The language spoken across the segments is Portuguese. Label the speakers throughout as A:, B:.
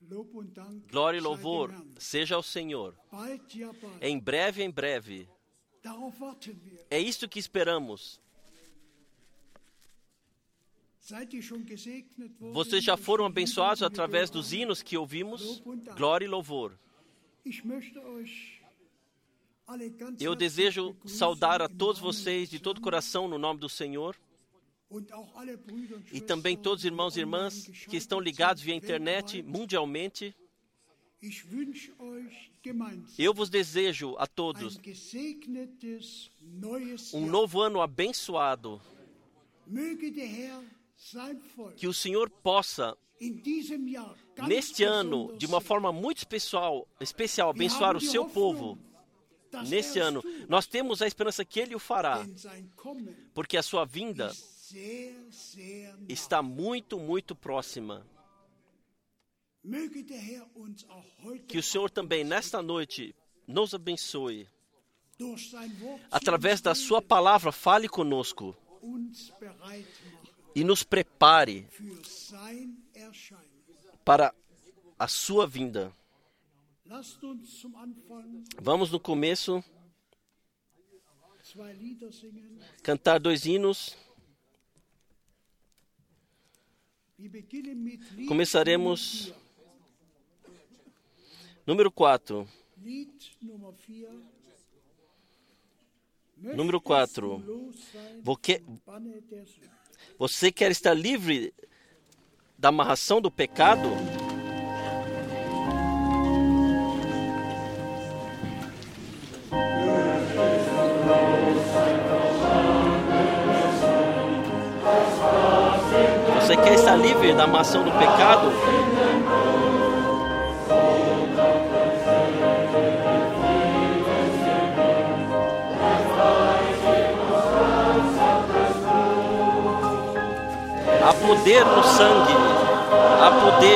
A: Glória e louvor seja ao Senhor. Em breve, em breve. É isto que esperamos. Vocês já foram abençoados através dos hinos que ouvimos? Glória e louvor. Eu desejo saudar a todos vocês de todo o coração no nome do Senhor. E também todos os irmãos e irmãs que estão ligados via internet mundialmente. Eu vos desejo a todos um novo ano abençoado. Que o Senhor possa, neste ano, de uma forma muito especial, abençoar o seu povo. Neste ano, nós temos a esperança que Ele o fará, porque a sua vinda está muito, muito próxima. Que o Senhor também, nesta noite, nos abençoe. Através da sua palavra, fale conosco. E nos prepare para a sua vinda. Vamos no começo cantar 2 hinos. Começaremos número 4. Número 4. Você quer estar livre da amarração do pecado? Você quer estar livre da amarração do pecado? Há poder no sangue, há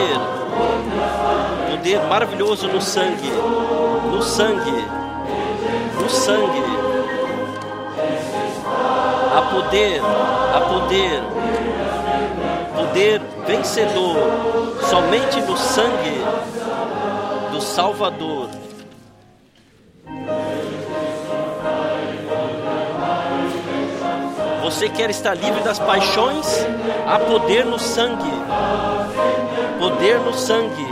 A: poder maravilhoso no sangue, no sangue, no sangue. Há poder, poder vencedor, somente no sangue do Salvador. Você quer estar livre das paixões? Há poder no sangue. Poder no sangue.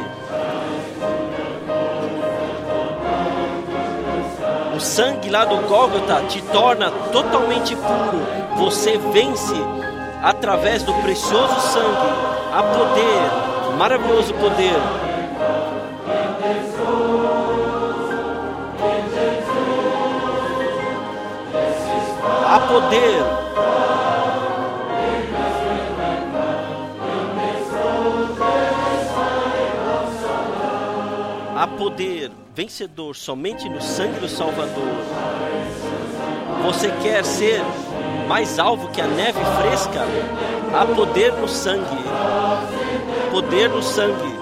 A: O sangue lá do Gólgota te torna totalmente puro. Você vence através do precioso sangue. Há poder, maravilhoso poder. Há poder. Há poder vencedor somente no sangue do Salvador. Você quer ser mais alvo que a neve fresca? Há poder no sangue. Poder no sangue.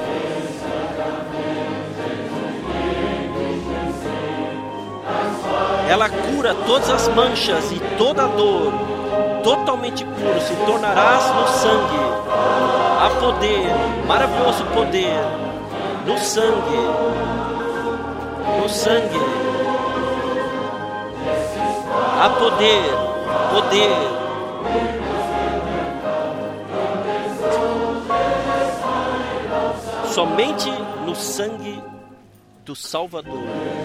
A: Ela cura todas as manchas e toda a dor. Totalmente puro se tornarás no sangue. Há poder, maravilhoso poder. No sangue, no sangue, há poder, poder, somente no sangue do Salvador.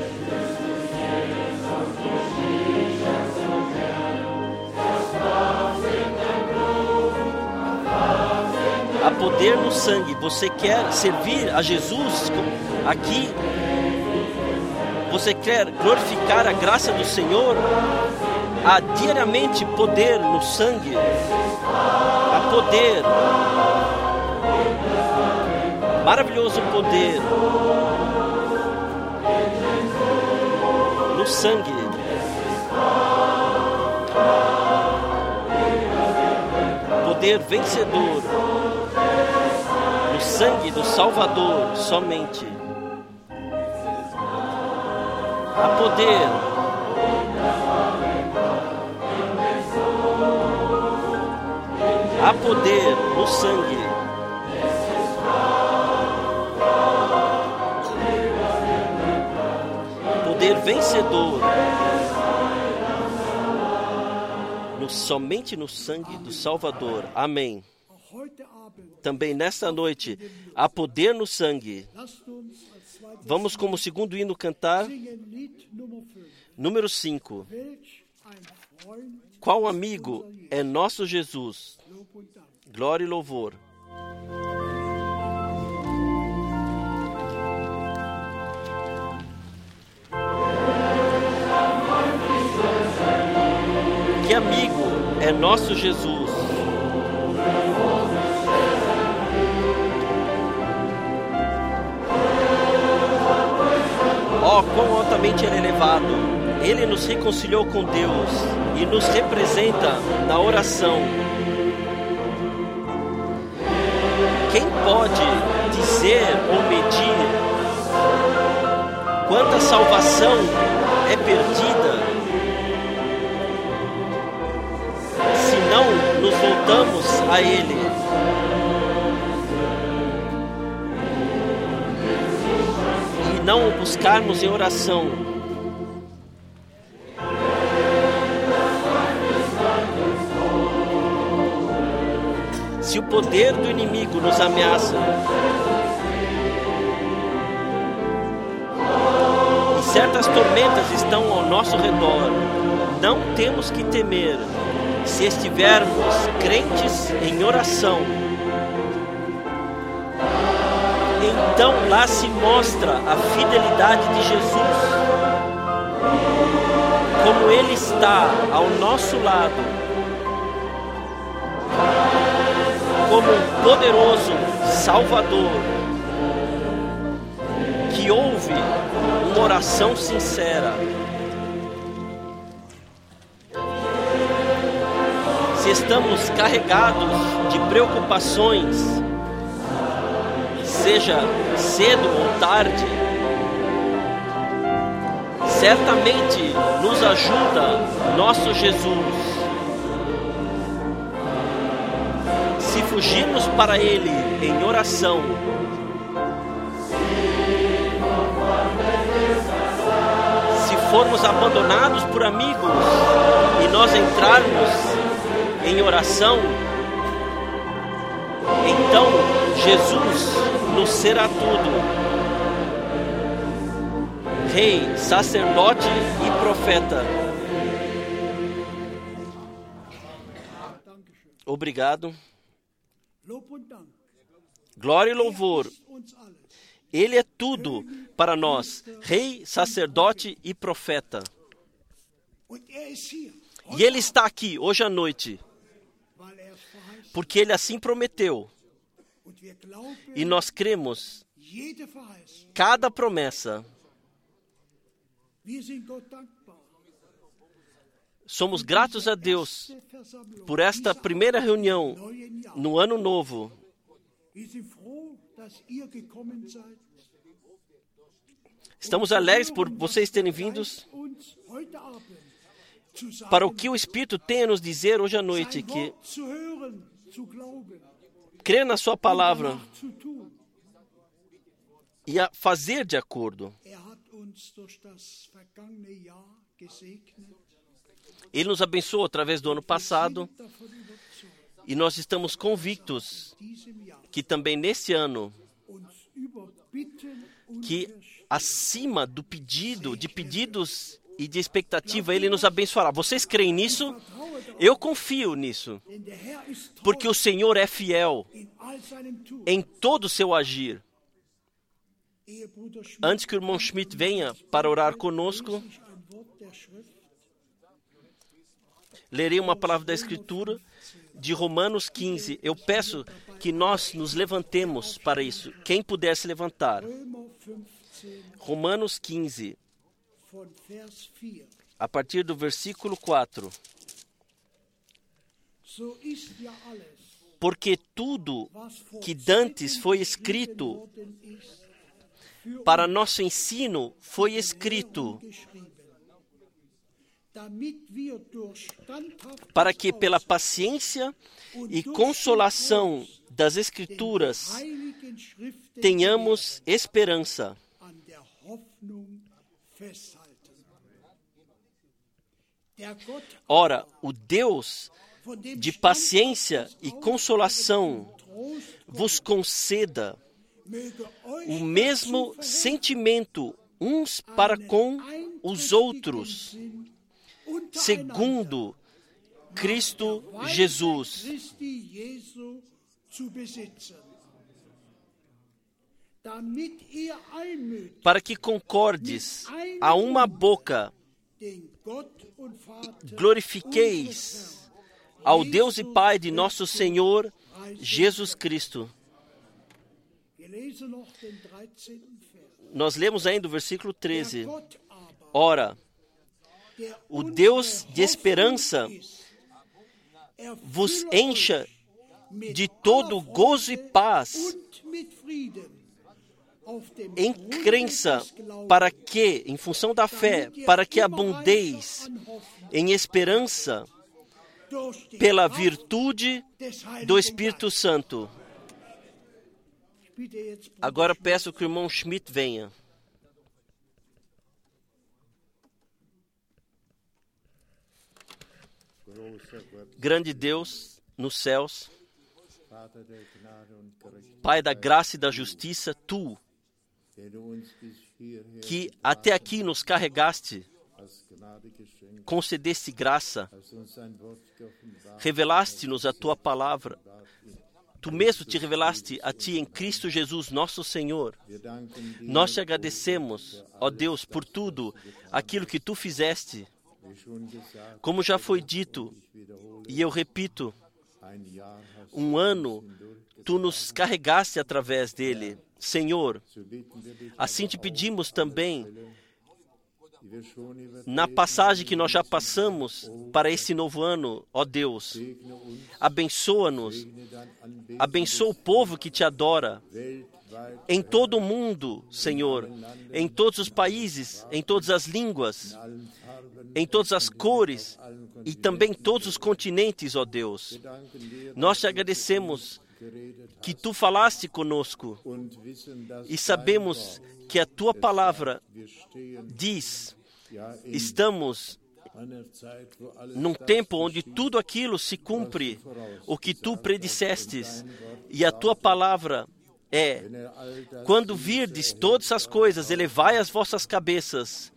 A: Há poder no sangue. Você quer servir a Jesus aqui? Você quer glorificar a graça do Senhor? Há diariamente poder no sangue. Há poder. Maravilhoso poder no sangue. Poder vencedor. No sangue do Salvador somente. Há poder. Há poder no sangue. vencedor. Somente no sangue do Salvador. Amém. Também nesta noite, há poder no sangue. Vamos, como segundo hino, cantar número 5. Qual amigo é nosso Jesus? Glória e louvor. Que amigo é nosso Jesus? Oh, quão altamente Ele é elevado! Ele nos reconciliou com Deus e nos representa na oração. Quem pode dizer ou medir quanta salvação é perdida se não nos voltamos a Ele? E não o buscarmos em oração. Se o poder do inimigo nos ameaça e certas tormentas estão ao nosso redor, não temos que temer se estivermos crentes em oração. Então lá se mostra a fidelidade de Jesus, como Ele está ao nosso lado, como um poderoso Salvador que ouve uma oração sincera. Se estamos carregados de preocupações, seja cedo ou tarde, certamente nos ajuda nosso Jesus. Se fugirmos para Ele em oração, se formos abandonados por amigos e nós entrarmos em oração, então Jesus nos será tudo. Rei, sacerdote e profeta. Obrigado. Glória e louvor. Ele é tudo para nós, Rei, sacerdote e profeta. E Ele está aqui hoje à noite, porque Ele assim prometeu. E nós cremos cada promessa. Somos gratos a Deus por esta primeira reunião no ano novo. Estamos alegres por vocês terem vindo para o que o Espírito tem a nos dizer hoje à noite, que crer na sua palavra e a fazer de acordo. Ele nos abençoou através do ano passado e nós estamos convictos que também nesse ano, que acima do pedidos e de expectativa, Ele nos abençoará. Vocês creem nisso? Eu confio nisso, porque o Senhor é fiel em todo o seu agir. Antes que o irmão Schmidt venha para orar conosco, lerei uma palavra da Escritura de Romanos 15. Eu peço que nós nos levantemos para isso. Quem puder se levantar. Romanos 15, a partir do versículo 4. Porque tudo que dantes foi escrito para nosso ensino foi escrito, para que pela paciência e consolação das Escrituras tenhamos esperança. Ora, o Deus de paciência e consolação vos conceda o mesmo sentimento uns para com os outros, segundo Cristo Jesus, para que concordes a uma boca, glorifiqueis ao Deus e Pai de nosso Senhor Jesus Cristo. Nós lemos ainda o versículo 13. Ora, o Deus de esperança vos encha de todo gozo e paz em crença, para que, em função da fé, para que abundeis em esperança pela virtude do Espírito Santo. Agora peço que o irmão Schmidt venha. Grande Deus nos céus, Pai da graça e da justiça, Tu, que até aqui nos carregaste, concedeste graça, revelaste-nos a Tua palavra, Tu mesmo te revelaste a Ti em Cristo Jesus, nosso Senhor. Nós te agradecemos, ó Deus, por tudo aquilo que Tu fizeste. Como já foi dito, e eu repito, um ano Tu nos carregaste através dele. Senhor, assim te pedimos também, na passagem que nós já passamos para esse novo ano, ó Deus, abençoa-nos, abençoa o povo que te adora, em todo o mundo, Senhor, em todos os países, em todas as línguas, em todas as cores e também em todos os continentes, ó Deus. Nós te agradecemos que Tu falaste conosco e sabemos que a Tua palavra diz, estamos num tempo onde tudo aquilo se cumpre, o que Tu predissestes, e a Tua palavra é, quando virdes todas as coisas, elevai as vossas cabeças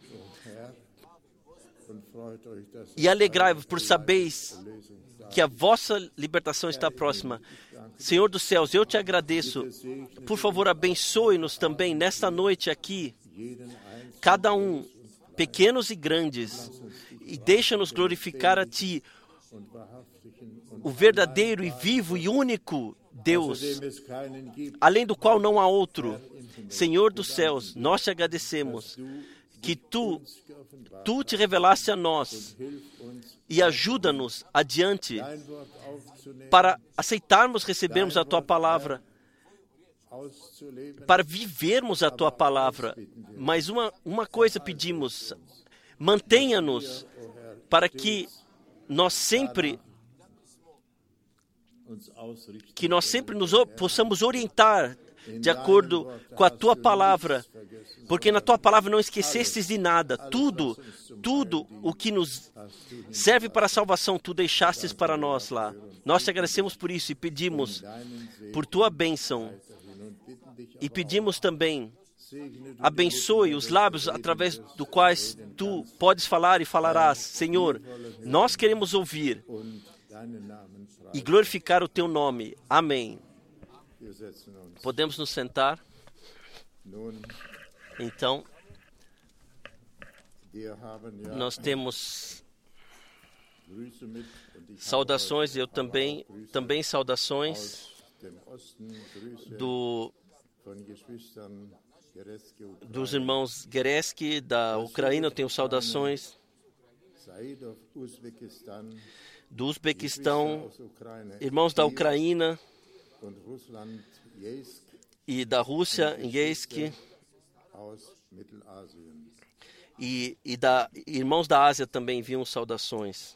A: e alegrai-vos por sabeis que a vossa libertação está próxima. Senhor dos céus, eu te agradeço. Por favor, abençoe-nos também nesta noite aqui, cada um, pequenos e grandes, e deixa-nos glorificar a Ti, o verdadeiro e vivo e único Deus, além do qual não há outro. Senhor dos céus, nós te agradecemos que Tu te revelaste a nós e ajuda-nos adiante para aceitarmos, recebermos a Tua palavra, para vivermos a Tua palavra. Mas uma coisa pedimos, mantenha-nos para que nós sempre possamos orientar de acordo com a Tua palavra, porque na Tua palavra não esquecestes de nada. Tudo o que nos serve para a salvação, Tu deixastes para nós lá. Nós te agradecemos por isso e pedimos por Tua bênção. E pedimos também, abençoe os lábios através dos quais Tu podes falar e falarás. Senhor, nós queremos ouvir e glorificar o Teu nome. Amém. Podemos nos sentar? Então, nós temos saudações, eu também saudações dos irmãos Gereski, da Ucrânia, eu tenho saudações do Uzbequistão, irmãos da Ucrânia e da Rússia, em Yeisk, e irmãos da Ásia também enviam saudações.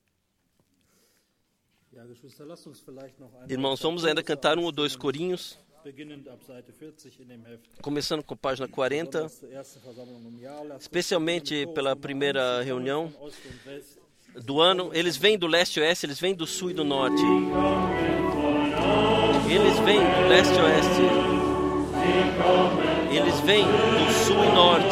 A: Irmãos, vamos ainda cantar um ou dois corinhos. começando com a página 40, especialmente pela primeira reunião do ano. Eles vêm do leste e oeste, eles vêm do sul e do norte. Eles vêm do leste e oeste. Eles vêm do sul e norte.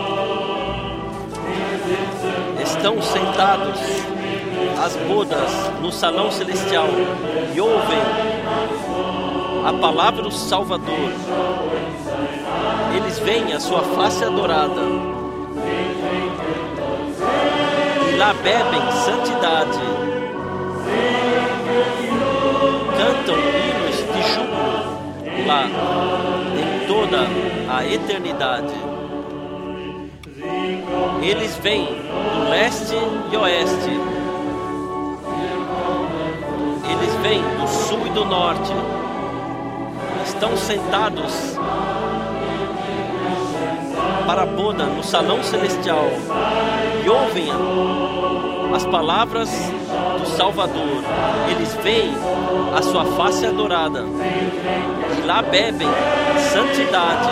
A: Estão sentados às bodas no salão celestial e ouvem a palavra do Salvador. Eles veem a sua face adorada e lá bebem santidade, cantam hinos de júbilo lá em toda a eternidade. Eles vêm do leste e oeste. Eles vêm do sul e do norte. Estão sentados para a boda no salão celestial e ouvem as palavras do Salvador. Eles veem a sua face adorada e lá bebem santidade,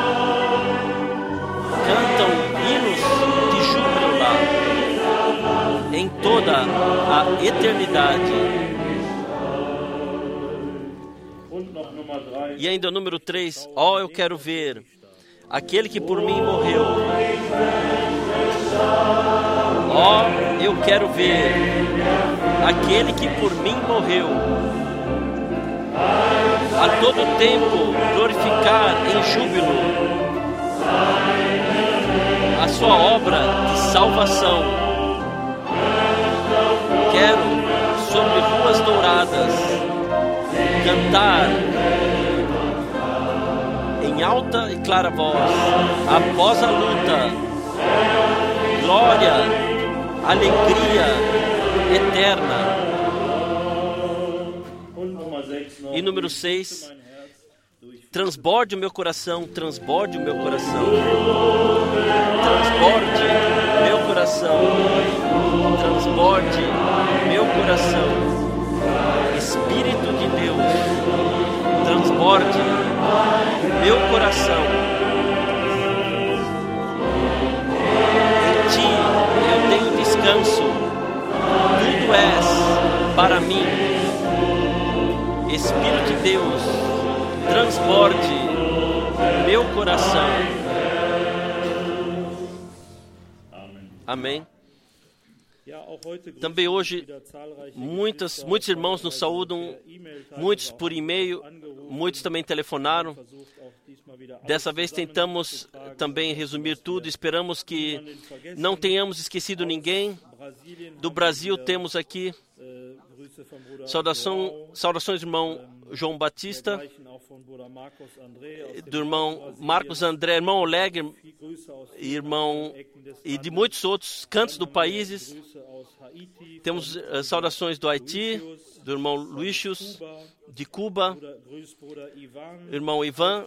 A: cantam hinos de júbilo lá em toda a eternidade. E ainda o número 3, eu quero ver aquele que por mim morreu. Eu quero ver aquele que por mim morreu. A todo tempo glorificar em júbilo a sua obra de salvação. Quero sobre ruas douradas cantar em alta e clara voz, após a luta, glória, alegria eterna. E número 6, transborde o meu coração, transborde o meu coração, transborde meu coração, transborde meu coração. Espírito de Deus, transborde meu coração. Em ti eu tenho descanso, tudo és para mim. Espírito de Deus, transborde meu coração. Amém. Também hoje, muitos irmãos nos saúdam, muitos por e-mail, muitos também telefonaram. Dessa vez tentamos também resumir tudo, esperamos que não tenhamos esquecido ninguém. Do Brasil temos aqui saudações do irmão João Batista, do irmão Marcos André, irmão Oleg, e de muitos outros cantos do país. Temos saudações do Haiti, do irmão Luicius, de Cuba, irmão Ivan,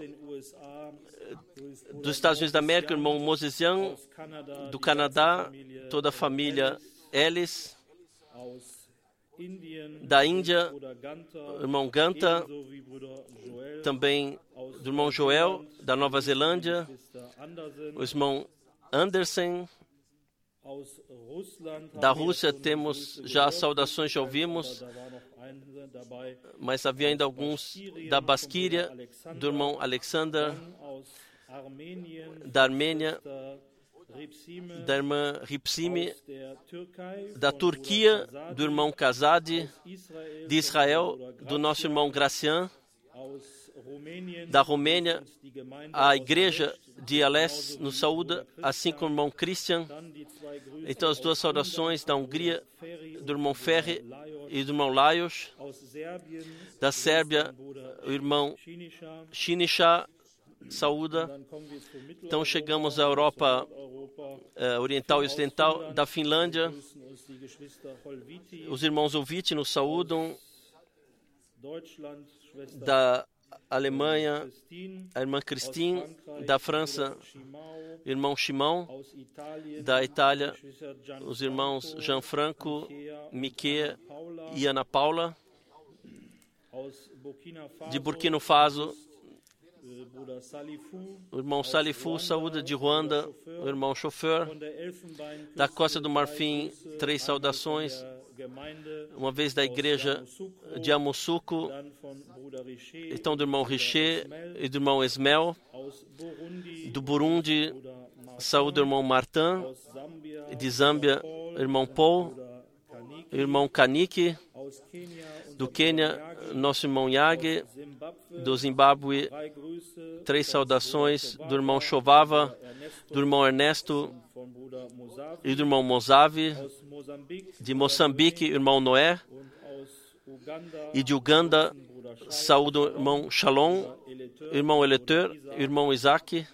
A: dos Estados Unidos da América, irmão Mosesian, do Canadá, toda a família Ellis, da Índia, irmão Ganta, também do irmão Joel, da Nova Zelândia, o irmão Anderson, da Rússia temos já saudações, já ouvimos, mas havia ainda alguns da Basquíria, do irmão Alexander, da Armênia, da irmã Ripsime, da Turquia, do irmão Kazadi, de Israel, do nosso irmão Gracian, da Romênia, a igreja de Alés nos saúda, assim como o irmão Christian. Então as duas saudações da Hungria, do irmão Ferre e do irmão Lajos, da Sérvia, o irmão Shinisha saúda. Então chegamos à Europa Oriental e Ocidental, da Finlândia, os irmãos Oviti nos saúdam, da Alemanha, a irmã Christine, da França, o irmão Shimão, da Itália, os irmãos Gianfranco, Miquel e Ana Paula, de Burkina Faso, O irmão Salifu saúda de Ruanda, o irmão Chofer. Da Costa do Marfim, 3 saudações. Uma vez da igreja de Amosuco, então do irmão Richer e do irmão Esmel. Do Burundi, saúde do irmão Martin. De Zâmbia, irmão Paul, irmão Kaniki. Do Quênia, nosso irmão Yage. Do Zimbábue, 3 saudações. Do irmão Chovava, do irmão Ernesto e do irmão Mozave. De Moçambique, irmão Noé. E de Uganda, saúde o irmão Shalom, irmão Eleteur, irmão Isaac.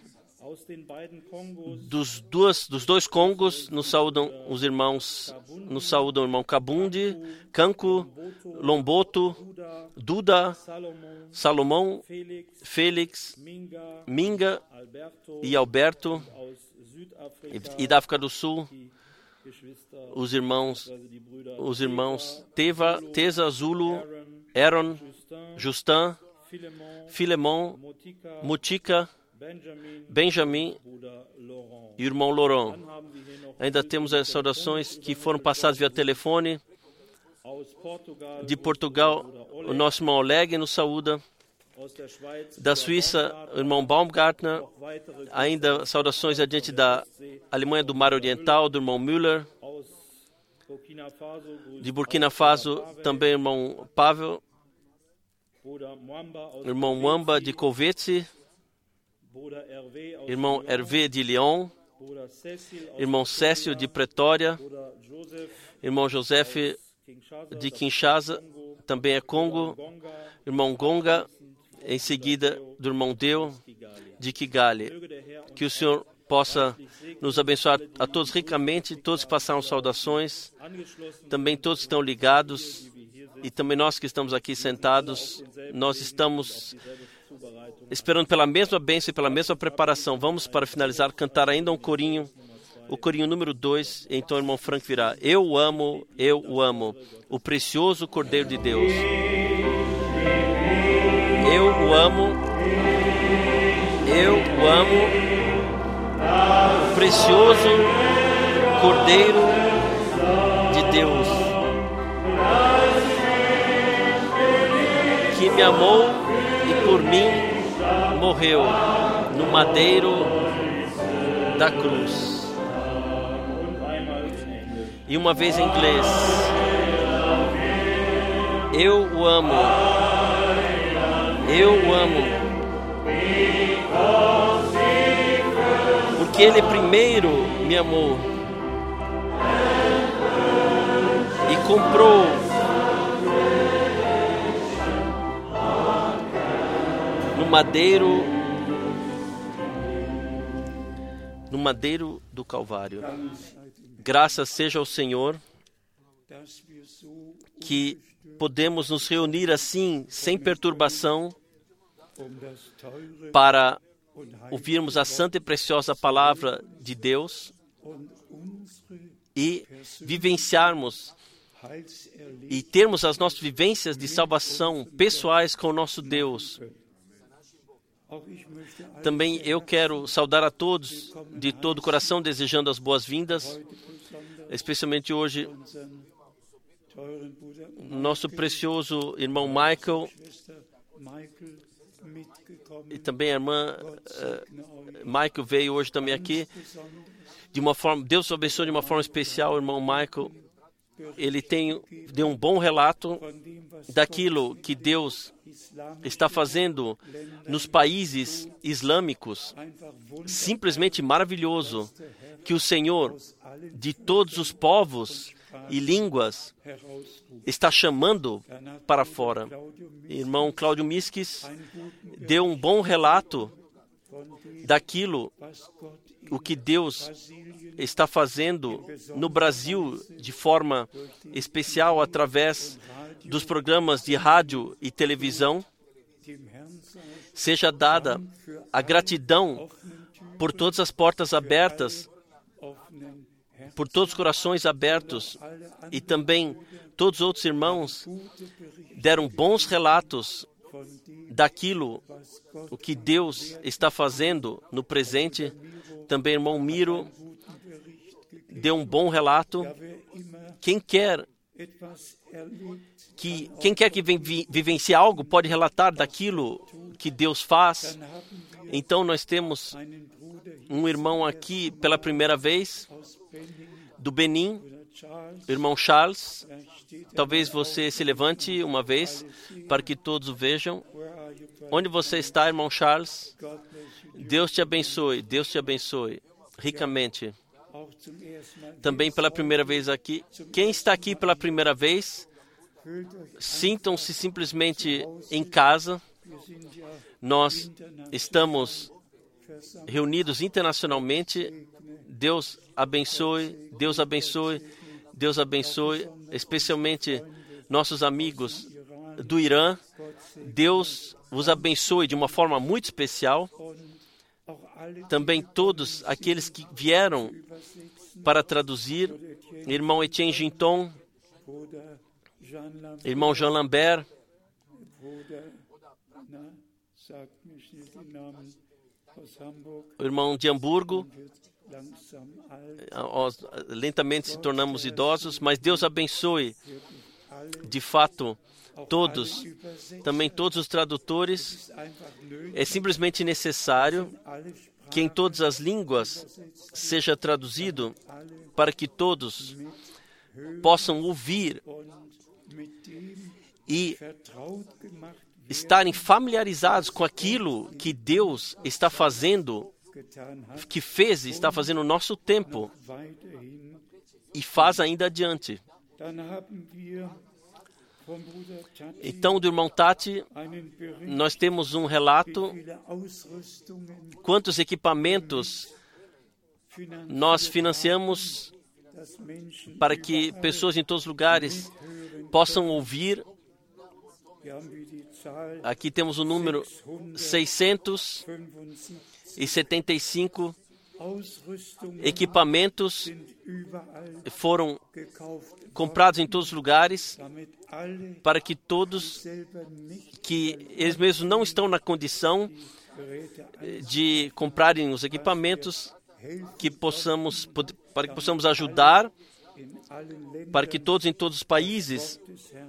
A: Dos 2 Congos, nos saúdam os irmãos, nos saúdam o irmão Kabundi, Kanku, Lomboto, Duda, Salomão, Félix, Minga e Alberto. E da África do Sul, os irmãos Teza, Zulu, Aaron, Justin, Filemon, Mutika, Benjamin e o irmão Laurent. Ainda temos as saudações que foram passadas via telefone. De Portugal, o nosso irmão Oleg nos saúda. Da Suíça, o irmão Baumgartner. Ainda saudações adiante da Alemanha do Mar Oriental, do irmão Müller. De Burkina Faso, também o irmão Pavel. Irmão Mwamba de Kovetse. Irmão Hervé de Lyon. Irmão Cécio de Pretória. Irmão Joseph de Kinshasa, também é Congo. Irmão Gonga, em seguida do irmão Deu de Kigali. Que o Senhor possa nos abençoar a todos ricamente, todos que passaram saudações, também todos que estão ligados, e também nós que estamos aqui sentados, nós estamos esperando pela mesma bênção e pela mesma preparação. Vamos, para finalizar, cantar ainda um corinho, o corinho número 2, então o irmão Frank virá. Eu o amo, o precioso Cordeiro de Deus. Eu o amo, o precioso Cordeiro de Deus, que me amou e por mim morreu no madeiro da cruz. E uma vez em inglês. Eu o amo, porque Ele primeiro me amou e comprou no madeiro do Calvário. Graças seja ao Senhor que podemos nos reunir assim, sem perturbação, para ouvirmos a santa e preciosa palavra de Deus e vivenciarmos e termos as nossas vivências de salvação pessoais com o nosso Deus. Também eu quero saudar a todos de todo o coração, desejando as boas-vindas, especialmente hoje, nosso precioso irmão Michael e também a irmã Michael veio hoje também aqui. De uma forma, Deus abençoe de uma forma especial o irmão Michael. Ele deu um bom relato daquilo que Deus está fazendo nos países islâmicos. Simplesmente maravilhoso que o Senhor, de todos os povos e línguas, está chamando para fora. Irmão Cláudio Miskis deu um bom relato daquilo o que Deus está fazendo no Brasil de forma especial através dos programas de rádio e televisão. Seja dada a gratidão por todas as portas abertas, por todos os corações abertos, e também todos os outros irmãos deram bons relatos daquilo o que Deus está fazendo no presente. Também o irmão Miro deu um bom relato. Quem quer que vivencie algo pode relatar daquilo que Deus faz. Então nós temos um irmão aqui pela primeira vez, do Benin, o irmão Charles. Talvez você se levante uma vez para que todos o vejam. Onde você está, irmão Charles? Deus te abençoe ricamente. Também pela primeira vez aqui. Quem está aqui pela primeira vez, sintam-se simplesmente em casa. Nós estamos reunidos internacionalmente. Deus abençoe, Deus abençoe, Deus abençoe, especialmente nossos amigos do Irã. Deus vos abençoe de uma forma muito especial. Também todos aqueles que vieram para traduzir, irmão Etienne Ginton, irmão Jean Lambert, o irmão de Hamburgo. Lentamente se tornamos idosos, mas Deus abençoe de fato todos, também todos os tradutores. É simplesmente necessário que em todas as línguas seja traduzido para que todos possam ouvir e estarem familiarizados com aquilo que Deus está fazendo, que fez e está fazendo no nosso tempo e faz ainda adiante. Então, do irmão Tati, nós temos um relato, quantos equipamentos nós financiamos para que pessoas em todos os lugares possam ouvir. Aqui temos o número 675 equipamentos foram comprados em todos os lugares para que todos que eles mesmos não estão na condição de comprarem os equipamentos, para que possamos ajudar, para que todos em todos os países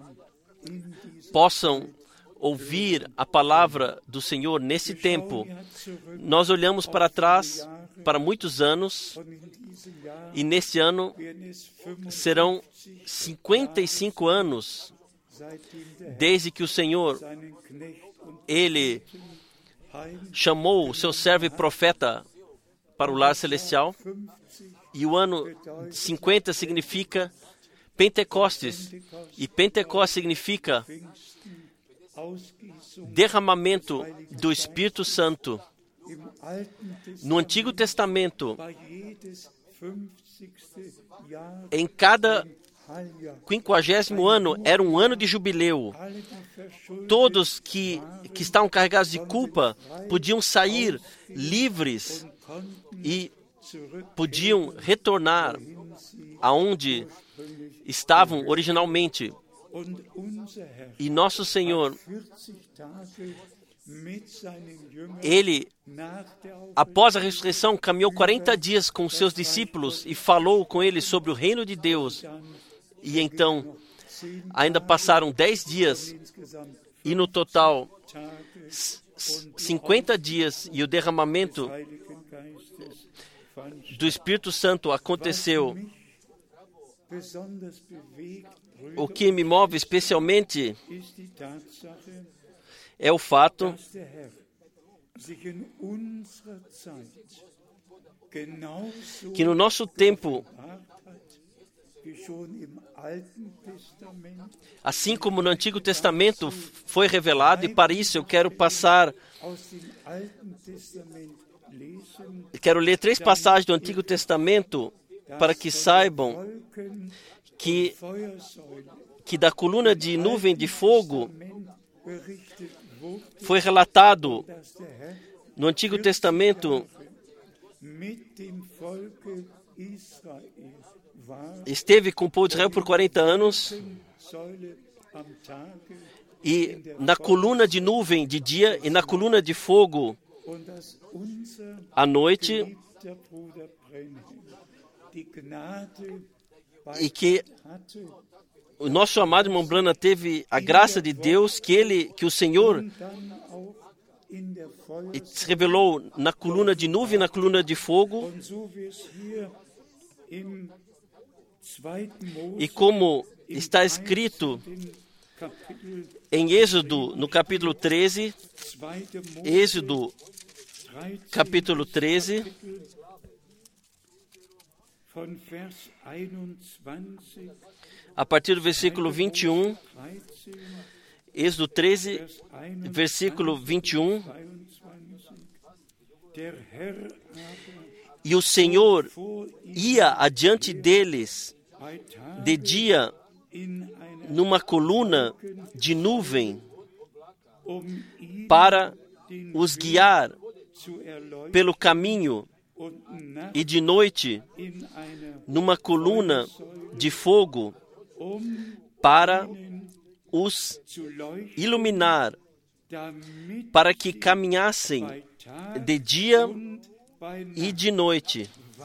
A: possam ouvir a palavra do Senhor nesse tempo. Nós olhamos para trás para muitos anos e neste ano serão 55 anos desde que o Senhor, Ele chamou o seu servo e profeta para o lar celestial, e o ano 50 significa Pentecostes, e Pentecostes significa derramamento do Espírito Santo. No Antigo Testamento, em cada 50º ano era um ano de jubileu. Todos que estavam carregados de culpa podiam sair livres e podiam retornar aonde estavam originalmente. E nosso Senhor, Ele, após a ressurreição, caminhou 40 dias com seus discípulos e falou com eles sobre o reino de Deus. E então, ainda passaram 10 dias e no total 50 dias, e o derramamento do Espírito Santo aconteceu. O que me move especialmente é o fato que no nosso tempo, assim como no Antigo Testamento foi revelado, e para isso eu quero ler 3 passagens do Antigo Testamento para que saibam que da coluna de nuvem de fogo foi relatado no Antigo Testamento, esteve com o povo de Israel por 40 anos, e na coluna de nuvem de dia e na coluna de fogo à noite, e que o nosso amado irmão Branham teve a graça de Deus, que o Senhor se revelou na coluna de nuvem e na coluna de fogo, e como está escrito em Êxodo, no capítulo 13, Êxodo, capítulo 13, a partir do versículo 21, Êxodo 13, versículo 21, e o Senhor ia adiante deles de dia numa coluna de nuvem para os guiar pelo caminho, e de noite numa coluna de fogo para os iluminar, para que caminhassem de dia e de noite.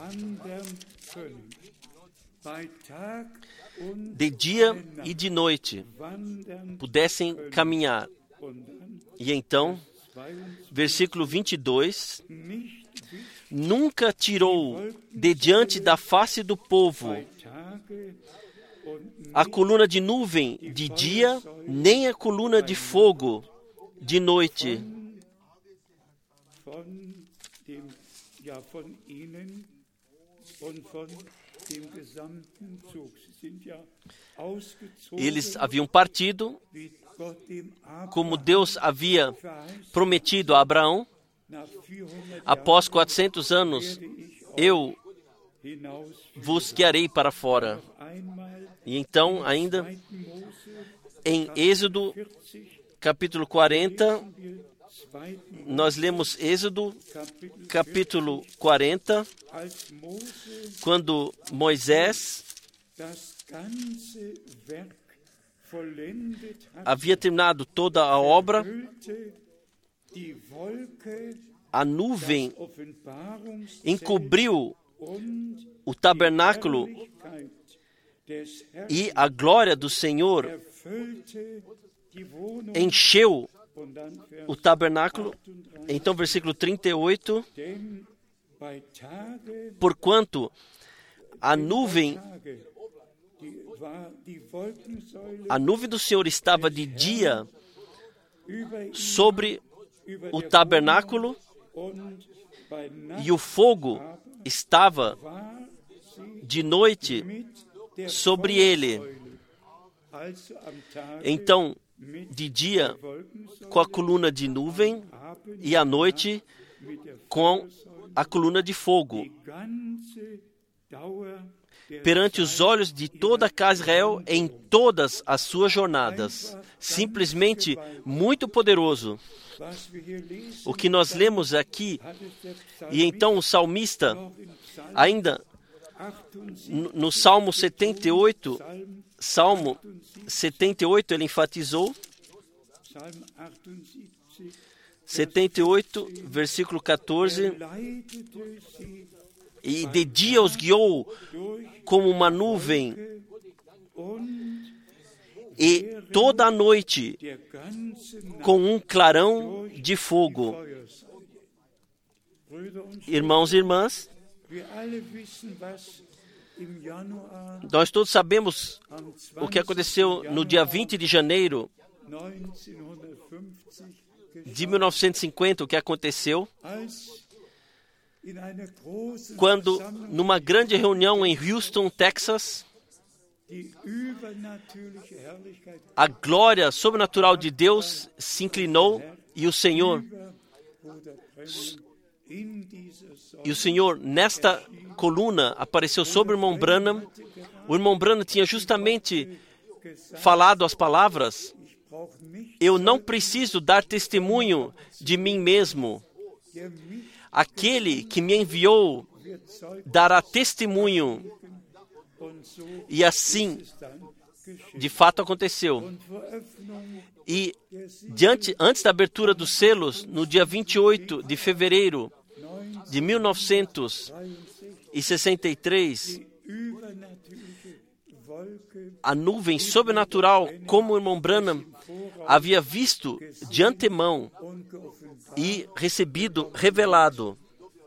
A: De dia e de noite pudessem caminhar. E então, versículo 22, nunca tirou de diante da face do povo a coluna de nuvem de dia, nem a coluna de fogo de noite. Eles haviam partido, como Deus havia prometido a Abraão. Após 400 anos, eu vos guiarei para fora. E então, ainda em Êxodo, capítulo 40, nós lemos Êxodo, capítulo 40, quando Moisés havia terminado toda a obra, a nuvem encobriu o tabernáculo e a glória do Senhor encheu o tabernáculo. Então, versículo 38, porquanto a nuvem do Senhor estava de dia sobre o tabernáculo e o fogo estava de noite sobre ele. Então, de dia com a coluna de nuvem e à noite com a coluna de fogo, perante os olhos de toda a casa de Israel em todas as suas jornadas. Simplesmente muito poderoso. O que nós lemos aqui, e então o salmista, ainda no Salmo 78, ele enfatizou, 78, versículo 14, e de dia os guiou como uma nuvem, e toda a noite com um clarão de fogo. Irmãos e irmãs, nós todos sabemos o que aconteceu no dia 20 de janeiro de 1950, o que aconteceu quando, numa grande reunião em Houston, Texas, a glória sobrenatural de Deus se inclinou e o Senhor nesta coluna apareceu sobre o irmão Branham. O irmão Branham tinha justamente falado as palavras: eu não preciso dar testemunho de mim mesmo. Aquele que me enviou dará testemunho. E assim de fato aconteceu. E antes da abertura dos selos, no dia 28 de fevereiro de 1963, a nuvem sobrenatural, como o irmão Branham havia visto de antemão e recebido, revelado.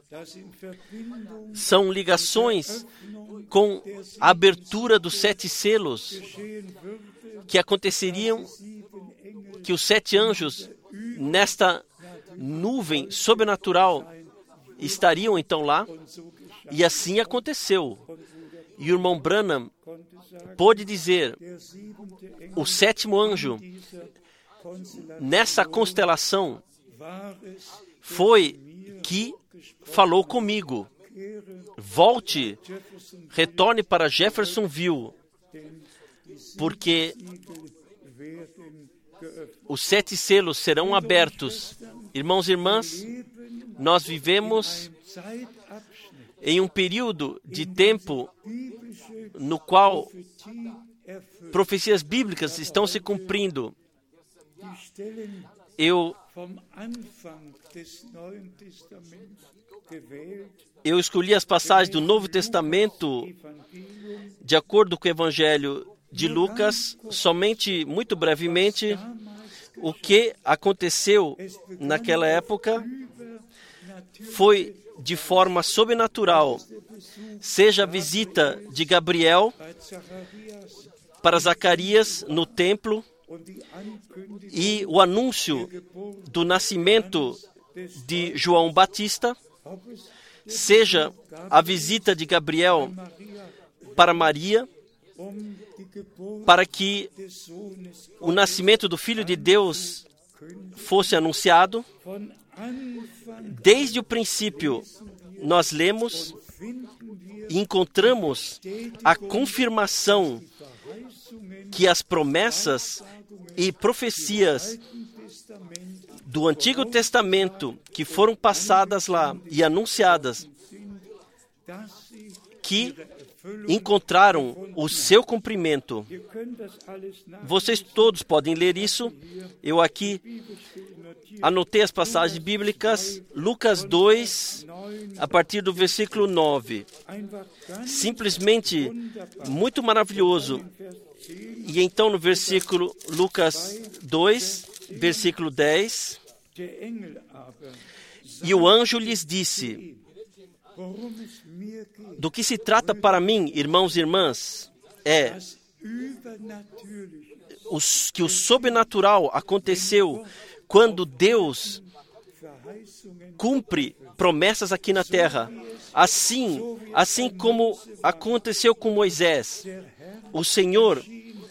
A: São ligações com a abertura dos 7 selos que aconteceriam, que os 7 anjos nesta nuvem sobrenatural estariam então lá, e assim aconteceu. E o irmão Branham pôde dizer, o 7º anjo nessa constelação foi que falou comigo: volte, retorne para Jeffersonville, porque os 7 selos serão abertos. Irmãos e irmãs, nós vivemos em um período de tempo no qual profecias bíblicas estão se cumprindo. Eu escolhi as passagens do Novo Testamento de acordo com o Evangelho de Lucas, somente muito brevemente. O que aconteceu naquela época foi de forma sobrenatural, seja a visita de Gabriel para Zacarias no templo e o anúncio do nascimento de João Batista, seja a visita de Gabriel para Maria, para que o nascimento do Filho de Deus fosse anunciado. Desde o princípio, nós lemos e encontramos a confirmação que as promessas e profecias do Antigo Testamento que foram passadas lá e anunciadas, que encontraram o seu cumprimento. Vocês todos podem ler isso. Eu aqui anotei as passagens bíblicas. Lucas 2, a partir do versículo 9. Simplesmente muito maravilhoso. E então no versículo Lucas 2, versículo 10. E o anjo lhes disse: do que se trata para mim, irmãos e irmãs, é que o sobrenatural aconteceu quando Deus cumpre promessas aqui na terra. Assim como aconteceu com Moisés, o Senhor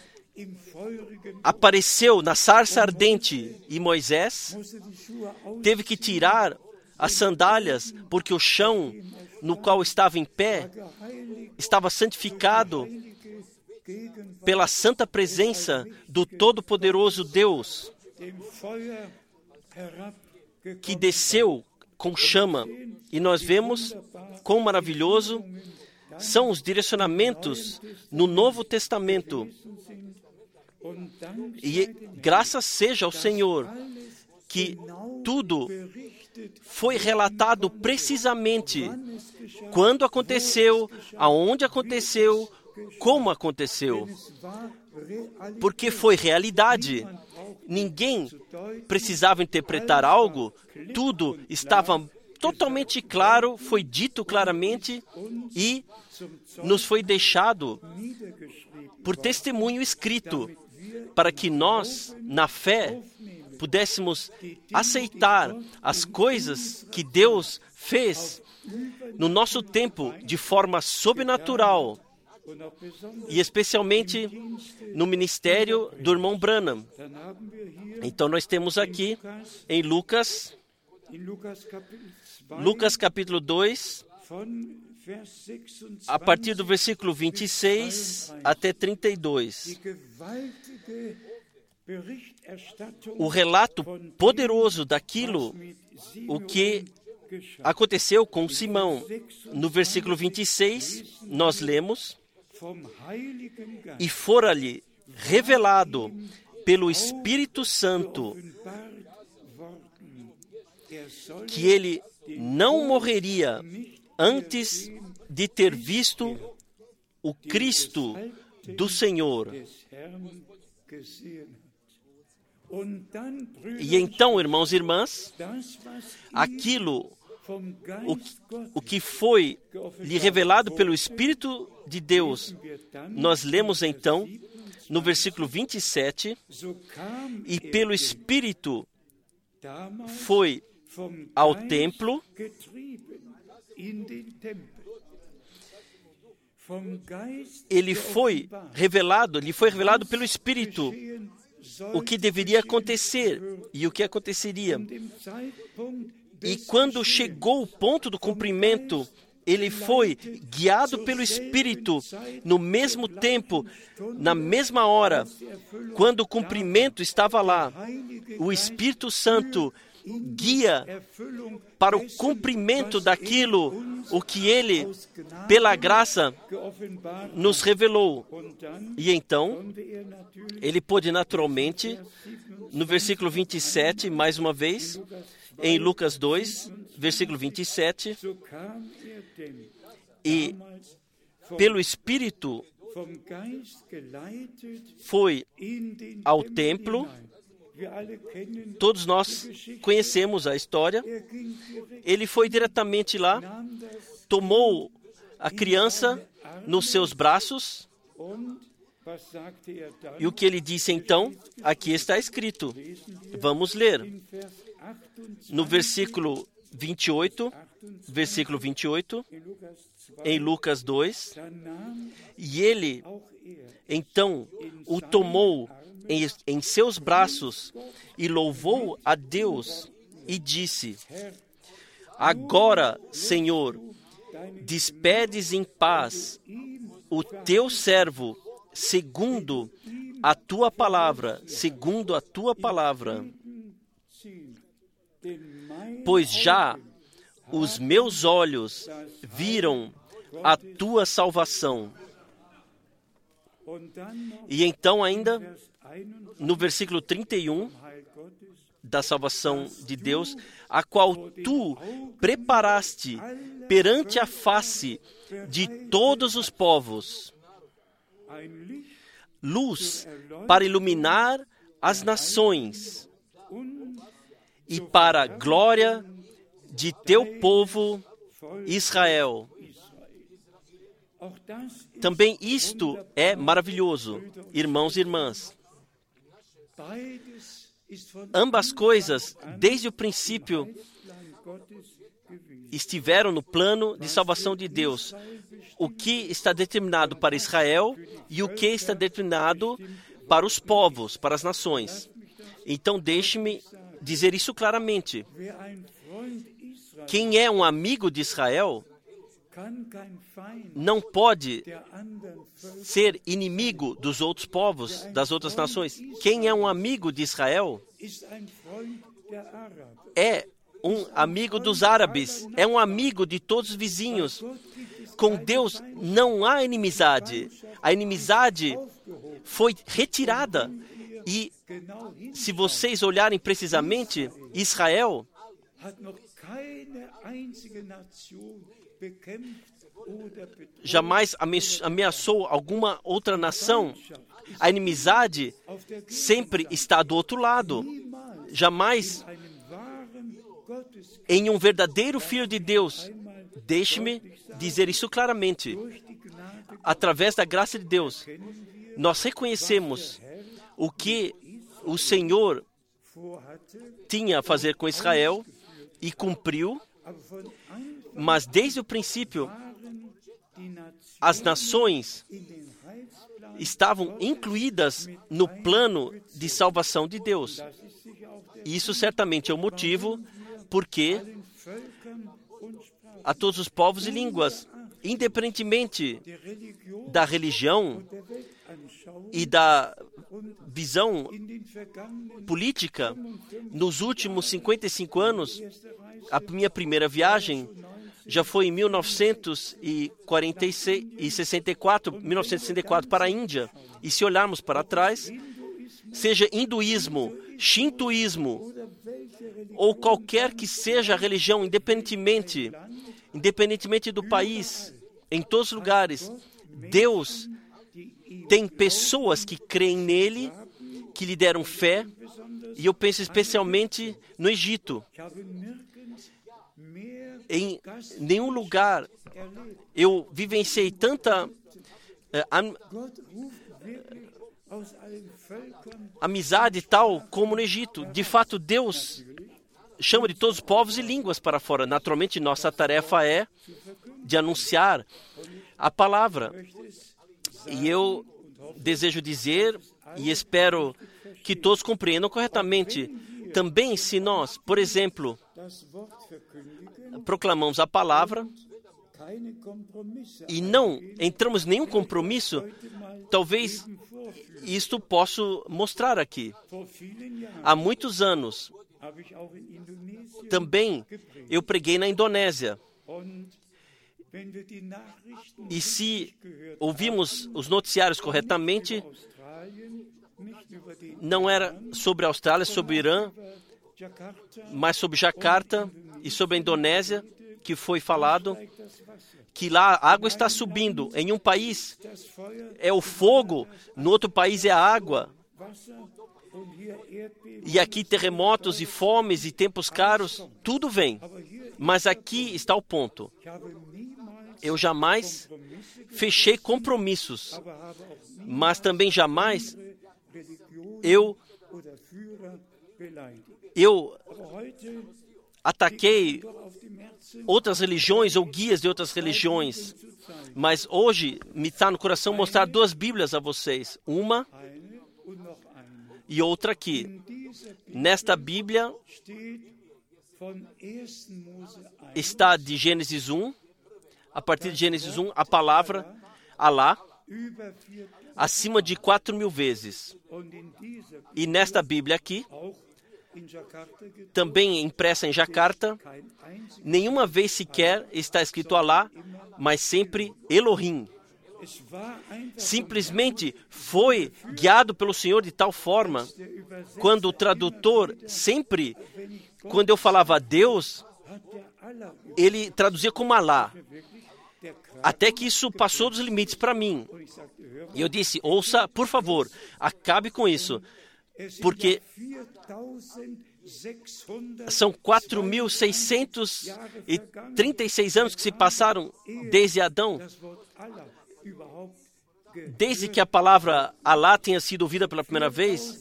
A: apareceu na sarça ardente e Moisés teve que tirar as sandálias, porque o chão no qual estava em pé estava santificado pela santa presença do Todo-Poderoso Deus, que desceu com chama. E nós vemos quão maravilhoso são os direcionamentos no Novo Testamento. E graças seja ao Senhor que tudo foi relatado precisamente quando aconteceu, aonde aconteceu, como aconteceu. Porque foi realidade. Ninguém precisava interpretar algo, tudo estava totalmente claro, foi dito claramente e nos foi deixado por testemunho escrito, para que nós, na fé, pudéssemos aceitar as coisas que Deus fez no nosso tempo de forma sobrenatural, e especialmente no ministério do irmão Branham. Então nós temos aqui em Lucas capítulo 2, a partir do versículo 26 até 32. O relato poderoso daquilo, o que aconteceu com Simão. No versículo 26, nós lemos: e fora-lhe revelado pelo Espírito Santo que ele não morreria antes de ter visto o Cristo do Senhor. E então, irmãos e irmãs, aquilo, o que foi lhe revelado pelo Espírito de Deus, nós lemos então no versículo 27, e pelo Espírito foi ao templo, lhe foi revelado pelo Espírito o que deveria acontecer e o que aconteceria. E quando chegou o ponto do cumprimento, ele foi guiado pelo Espírito no mesmo tempo, na mesma hora, quando o cumprimento estava lá. O Espírito Santo guia para o cumprimento daquilo o que ele, pela graça, nos revelou. E então, ele pôde naturalmente, no versículo 27, mais uma vez, em Lucas 2, versículo 27, e pelo Espírito foi ao templo. Todos nós conhecemos a história. Ele foi diretamente lá, tomou a criança nos seus braços, e o que ele disse então? Aqui está escrito. Vamos ler. No versículo 28, em Lucas 2, e ele então o tomou em seus braços e louvou a Deus e disse: Agora, Senhor, despedes em paz o teu servo segundo a tua palavra, pois já os meus olhos viram a tua salvação. E então ainda, no versículo 31, da salvação de Deus, a qual tu preparaste perante a face de todos os povos, luz para iluminar as nações e para a glória de teu povo Israel. Também isto é maravilhoso, irmãos e irmãs. Ambas coisas, desde o princípio, estiveram no plano de salvação de Deus. O que está determinado para Israel e o que está determinado para os povos, para as nações. Então, deixe-me dizer isso claramente. Quem é um amigo de Israel não pode ser inimigo dos outros povos, das outras nações. Quem é um amigo de Israel é um amigo dos árabes, é um amigo de todos os vizinhos. Com Deus não há inimizade. A inimizade foi retirada. E se vocês olharem precisamente, Israel jamais ameaçou alguma outra nação. A inimizade sempre está do outro lado. Jamais em um verdadeiro filho de Deus. Deixe-me dizer isso claramente. Através da graça de Deus, nós reconhecemos o que o Senhor tinha a fazer com Israel e cumpriu, mas desde o princípio, as nações estavam incluídas no plano de salvação de Deus. Isso certamente é o motivo porque a todos os povos e línguas, independentemente da religião e da visão política, nos últimos 55 anos, a minha primeira viagem já foi em 1964 para a Índia. E se olharmos para trás, seja hinduísmo, shintoísmo, ou qualquer que seja a religião, independentemente do país, em todos os lugares, Deus tem pessoas que creem nele, que lhe deram fé, e eu penso especialmente no Egito. Em nenhum lugar eu vivenciei tanta amizade tal como no Egito. De fato, Deus chama de todos os povos e línguas para fora. Naturalmente, nossa tarefa é de anunciar a palavra. E eu desejo dizer, e espero que todos compreendam corretamente, também se nós, por exemplo, proclamamos a palavra e não entramos em nenhum compromisso, talvez isto posso mostrar aqui. Há muitos anos, também eu preguei na Indonésia. E se ouvimos os noticiários corretamente, não era sobre a Austrália, sobre o Irã, mas sobre Jacarta e sobre a Indonésia, que foi falado que lá a água está subindo. Em um país é o fogo, no outro país é a água. E aqui terremotos e fomes e tempos caros, tudo vem. Mas aqui está o ponto. Eu jamais fechei compromissos, mas também jamais eu ataquei outras religiões ou guias de outras religiões. Mas hoje me está no coração mostrar duas Bíblias a vocês. Uma e outra aqui. Nesta Bíblia está de Gênesis 1, a partir de Gênesis 1, a palavra Alá, acima de 4.000 vezes. E nesta Bíblia aqui, também impressa em Jacarta, nenhuma vez sequer está escrito Alá, mas sempre Elohim. Simplesmente foi guiado pelo Senhor de tal forma, quando o tradutor sempre, quando eu falava Deus, ele traduzia como Alá. Até que isso passou dos limites para mim. E eu disse, ouça, por favor, acabe com isso. Porque são 4.636 anos que se passaram desde Adão, desde que a palavra Alá tenha sido ouvida pela primeira vez,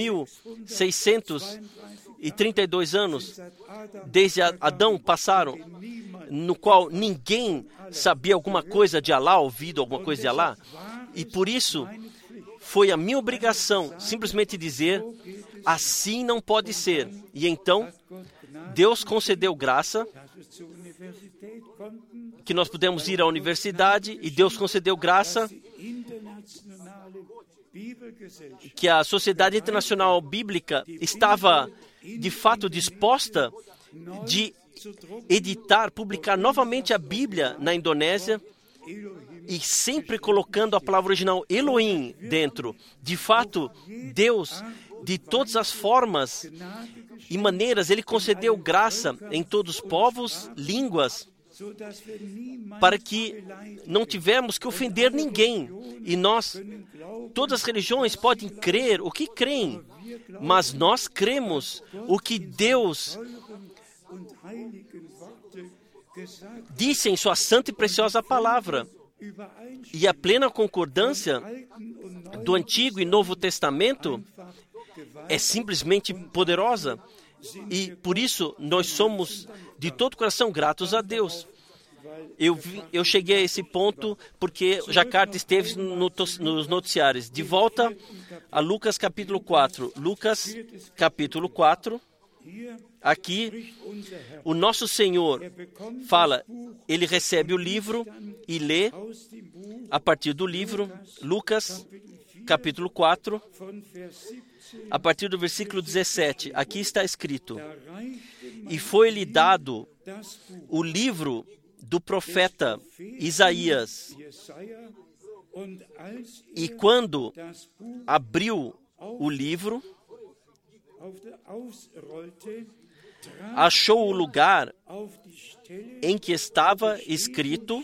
A: 4.632 anos desde Adão passaram, no qual ninguém sabia alguma coisa de Alá, ouvido alguma coisa de Alá. E por isso foi a minha obrigação simplesmente dizer, assim não pode ser. E então, Deus concedeu graça, que nós pudemos ir à universidade, e Deus concedeu graça que a Sociedade Internacional Bíblica estava, de fato, disposta de editar, publicar novamente a Bíblia na Indonésia, e sempre colocando a palavra original Elohim dentro. De fato, Deus, de todas as formas e maneiras, Ele concedeu graça em todos os povos, línguas, para que não tivermos que ofender ninguém. E nós, todas as religiões podem crer o que creem, mas nós cremos o que Deus disse em sua santa e preciosa palavra. E a plena concordância do Antigo e Novo Testamento é simplesmente poderosa. E por isso nós somos de todo o coração gratos a Deus. Eu cheguei a esse ponto porque Jacarta esteve nos noticiários. De volta a Lucas capítulo 4. Lucas capítulo 4. Aqui, o nosso Senhor fala, Ele recebe o livro e lê a partir do livro, Lucas, capítulo 4, a partir do versículo 17. Aqui está escrito, e foi-lhe dado o livro do profeta Isaías. E quando abriu o livro, achou o lugar em que estava escrito,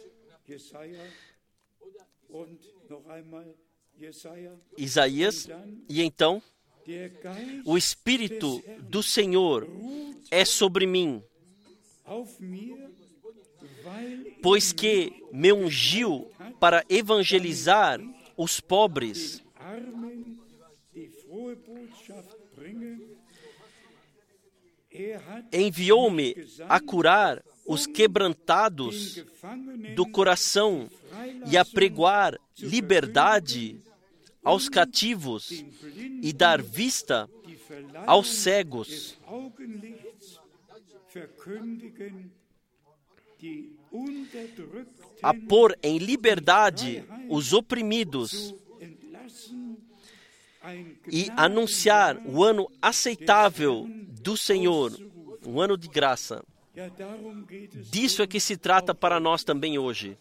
A: Isaías, e então, o Espírito do Senhor é sobre mim, pois que me ungiu para evangelizar os pobres, enviou-me a curar os quebrantados do coração e a pregoar liberdade aos cativos e dar vista aos cegos, a pôr em liberdade os oprimidos e anunciar o ano aceitável do Senhor, um ano de graça. Disso é que se trata para nós também hoje.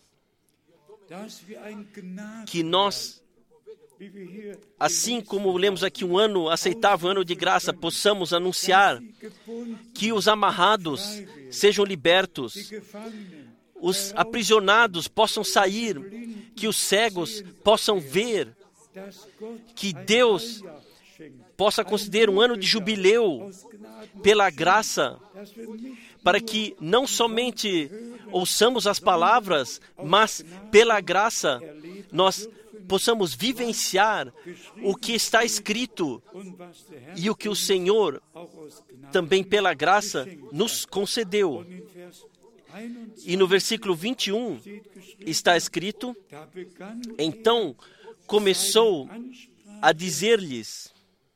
A: Que nós, assim como lemos aqui um ano aceitável, um ano de graça, possamos anunciar que os amarrados sejam libertos, os aprisionados possam sair, que os cegos possam ver, que Deus possa conceder um ano de jubileu pela graça, para que não somente ouçamos as palavras, mas pela graça nós possamos vivenciar o que está escrito e o que o Senhor também pela graça nos concedeu. E no versículo 21 está escrito: então começou a dizer-lhes,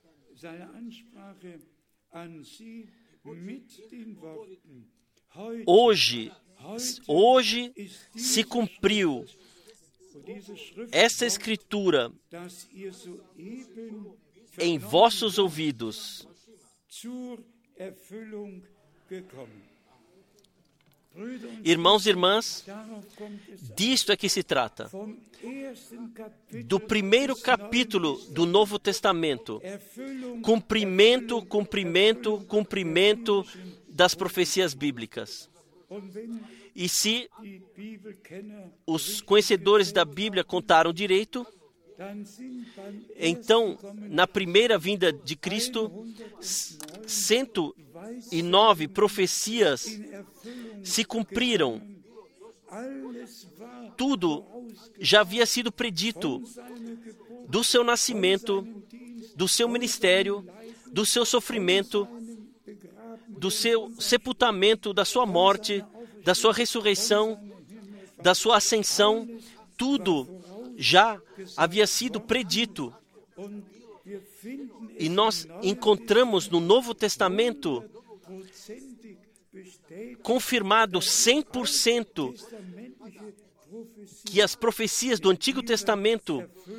A: hoje se cumpriu essa escritura em vossos ouvidos. Irmãos e irmãs, disto é que se trata. Do primeiro capítulo do Novo Testamento, cumprimento das profecias bíblicas. E se os conhecedores da Bíblia contaram direito, então, na primeira vinda de Cristo, 109 profecias se cumpriram. Tudo já havia sido predito do seu nascimento, do seu ministério, do seu sofrimento, do seu sepultamento, da sua morte, da sua ressurreição, da sua ascensão. Tudo já havia sido predito. E nós encontramos no Novo Testamento confirmado 100% que as profecias do Antigo Testamento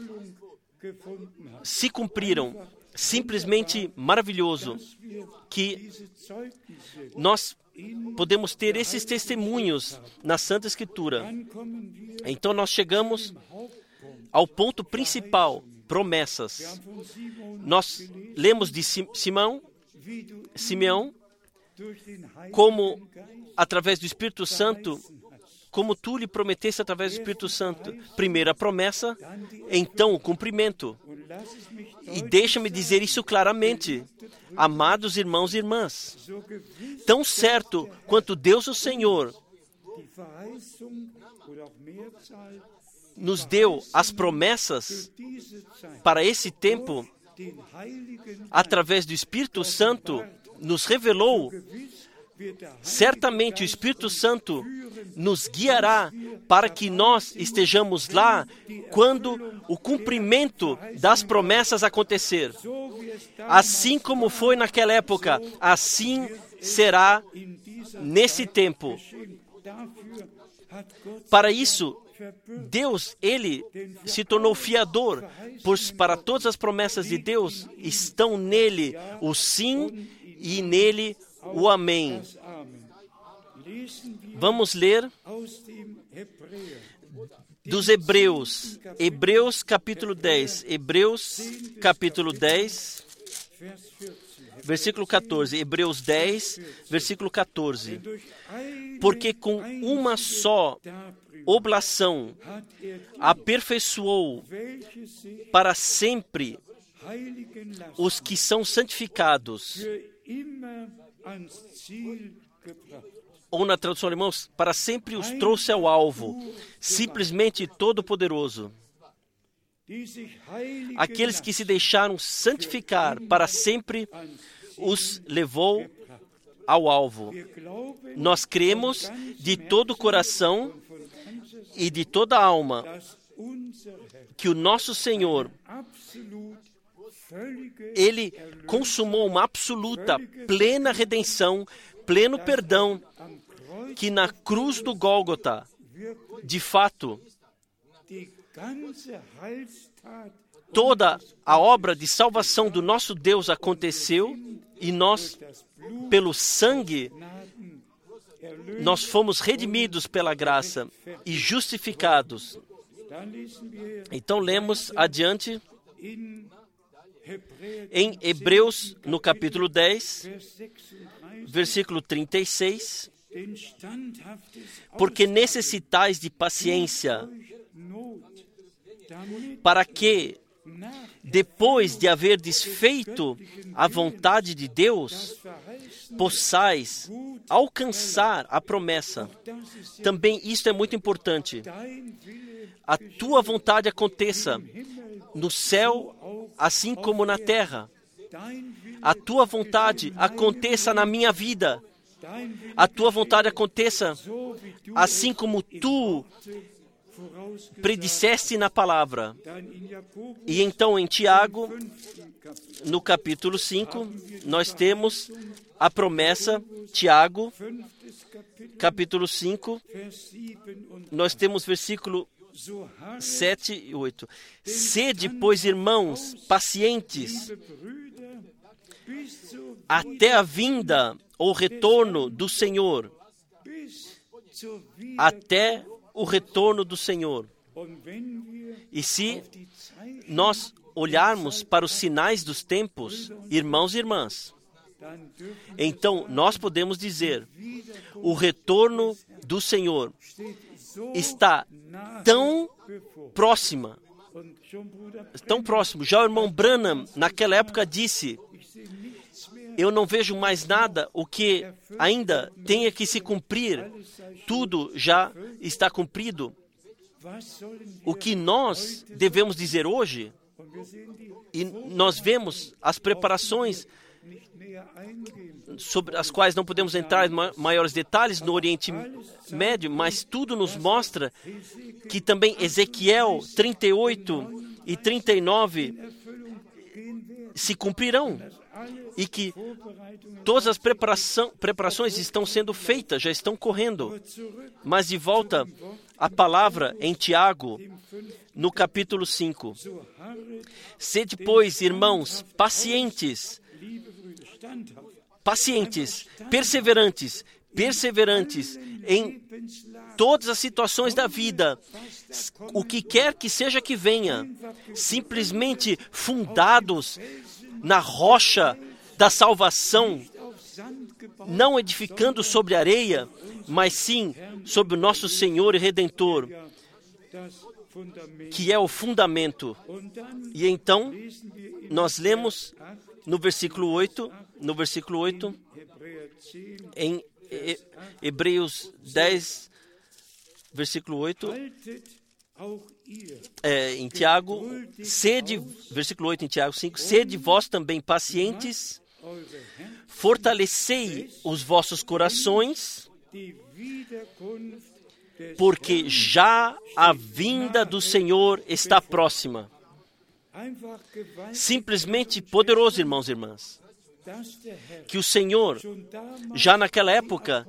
A: se cumpriram. Simplesmente maravilhoso que nós podemos ter esses testemunhos na Santa Escritura. Então nós chegamos ao ponto principal, promessas. Nós lemos de Simeão, como através do Espírito Santo, como tu lhe prometeste através do Espírito Santo. Primeiro a promessa, então o cumprimento. E deixa-me dizer isso claramente, amados irmãos e irmãs, tão certo quanto Deus o Senhor nos deu as promessas para esse tempo, através do Espírito Santo, nos revelou, certamente o Espírito Santo nos guiará para que nós estejamos lá quando o cumprimento das promessas acontecer. Assim como foi naquela época, assim será nesse tempo. Para isso, Deus, Ele se tornou fiador, pois para todas as promessas de Deus estão nele o sim e nele o amém. Vamos ler dos Hebreus. Hebreus capítulo 10. Hebreus capítulo 10, versículo 14. Hebreus 10, versículo 14. Porque com uma só oblação aperfeiçoou para sempre os que são santificados. Ou na tradução alemã, para sempre os trouxe ao alvo, simplesmente todo-poderoso. Aqueles que se deixaram santificar para sempre os levou ao alvo. Nós cremos de todo o coração e de toda a alma que o nosso Senhor, Ele consumou uma absoluta, plena redenção, pleno perdão, que na cruz do Gólgota, de fato, toda a obra de salvação do nosso Deus aconteceu e nós, pelo sangue, nós fomos redimidos pela graça e justificados. Então, lemos adiante em Hebreus, no capítulo 10, versículo 36, porque necessitais de paciência, para que, depois de haver desfeito a vontade de Deus, possais alcançar a promessa. Também isto é muito importante. A tua vontade aconteça no céu, assim como na terra. A tua vontade aconteça na minha vida. A tua vontade aconteça assim como tu predisseste na palavra. E então em Tiago, no capítulo 5, nós temos a promessa, Tiago, capítulo 5, nós temos versículo 7 e 8. Sede, pois, irmãos, pacientes, até a vinda ou retorno do Senhor. Até o retorno do Senhor. E se nós olharmos para os sinais dos tempos, irmãos e irmãs, então nós podemos dizer, o retorno do Senhor está tão próximo. Já o irmão Branham, naquela época, disse, eu não vejo mais nada, o que ainda tenha que se cumprir, tudo já está cumprido. O que nós devemos dizer hoje, e nós vemos as preparações sobre as quais não podemos entrar em maiores detalhes no Oriente Médio, mas tudo nos mostra que também Ezequiel 38 e 39 se cumprirão e que todas as preparações estão sendo feitas, já estão correndo. Mas de volta à palavra em Tiago, no capítulo 5. Sede, pois, irmãos, pacientes, perseverantes em todas as situações da vida, o que quer que seja que venha, simplesmente fundados na rocha da salvação, não edificando sobre areia, mas sim sobre o nosso Senhor e Redentor, que é o fundamento. E então, nós lemos no versículo 8, em Hebreus 10, versículo 8, em Tiago, versículo 8 em Tiago 5, sede vós também pacientes, fortalecei os vossos corações, porque já a vinda do Senhor está próxima. Simplesmente poderoso, irmãos e irmãs, que o Senhor, já naquela época,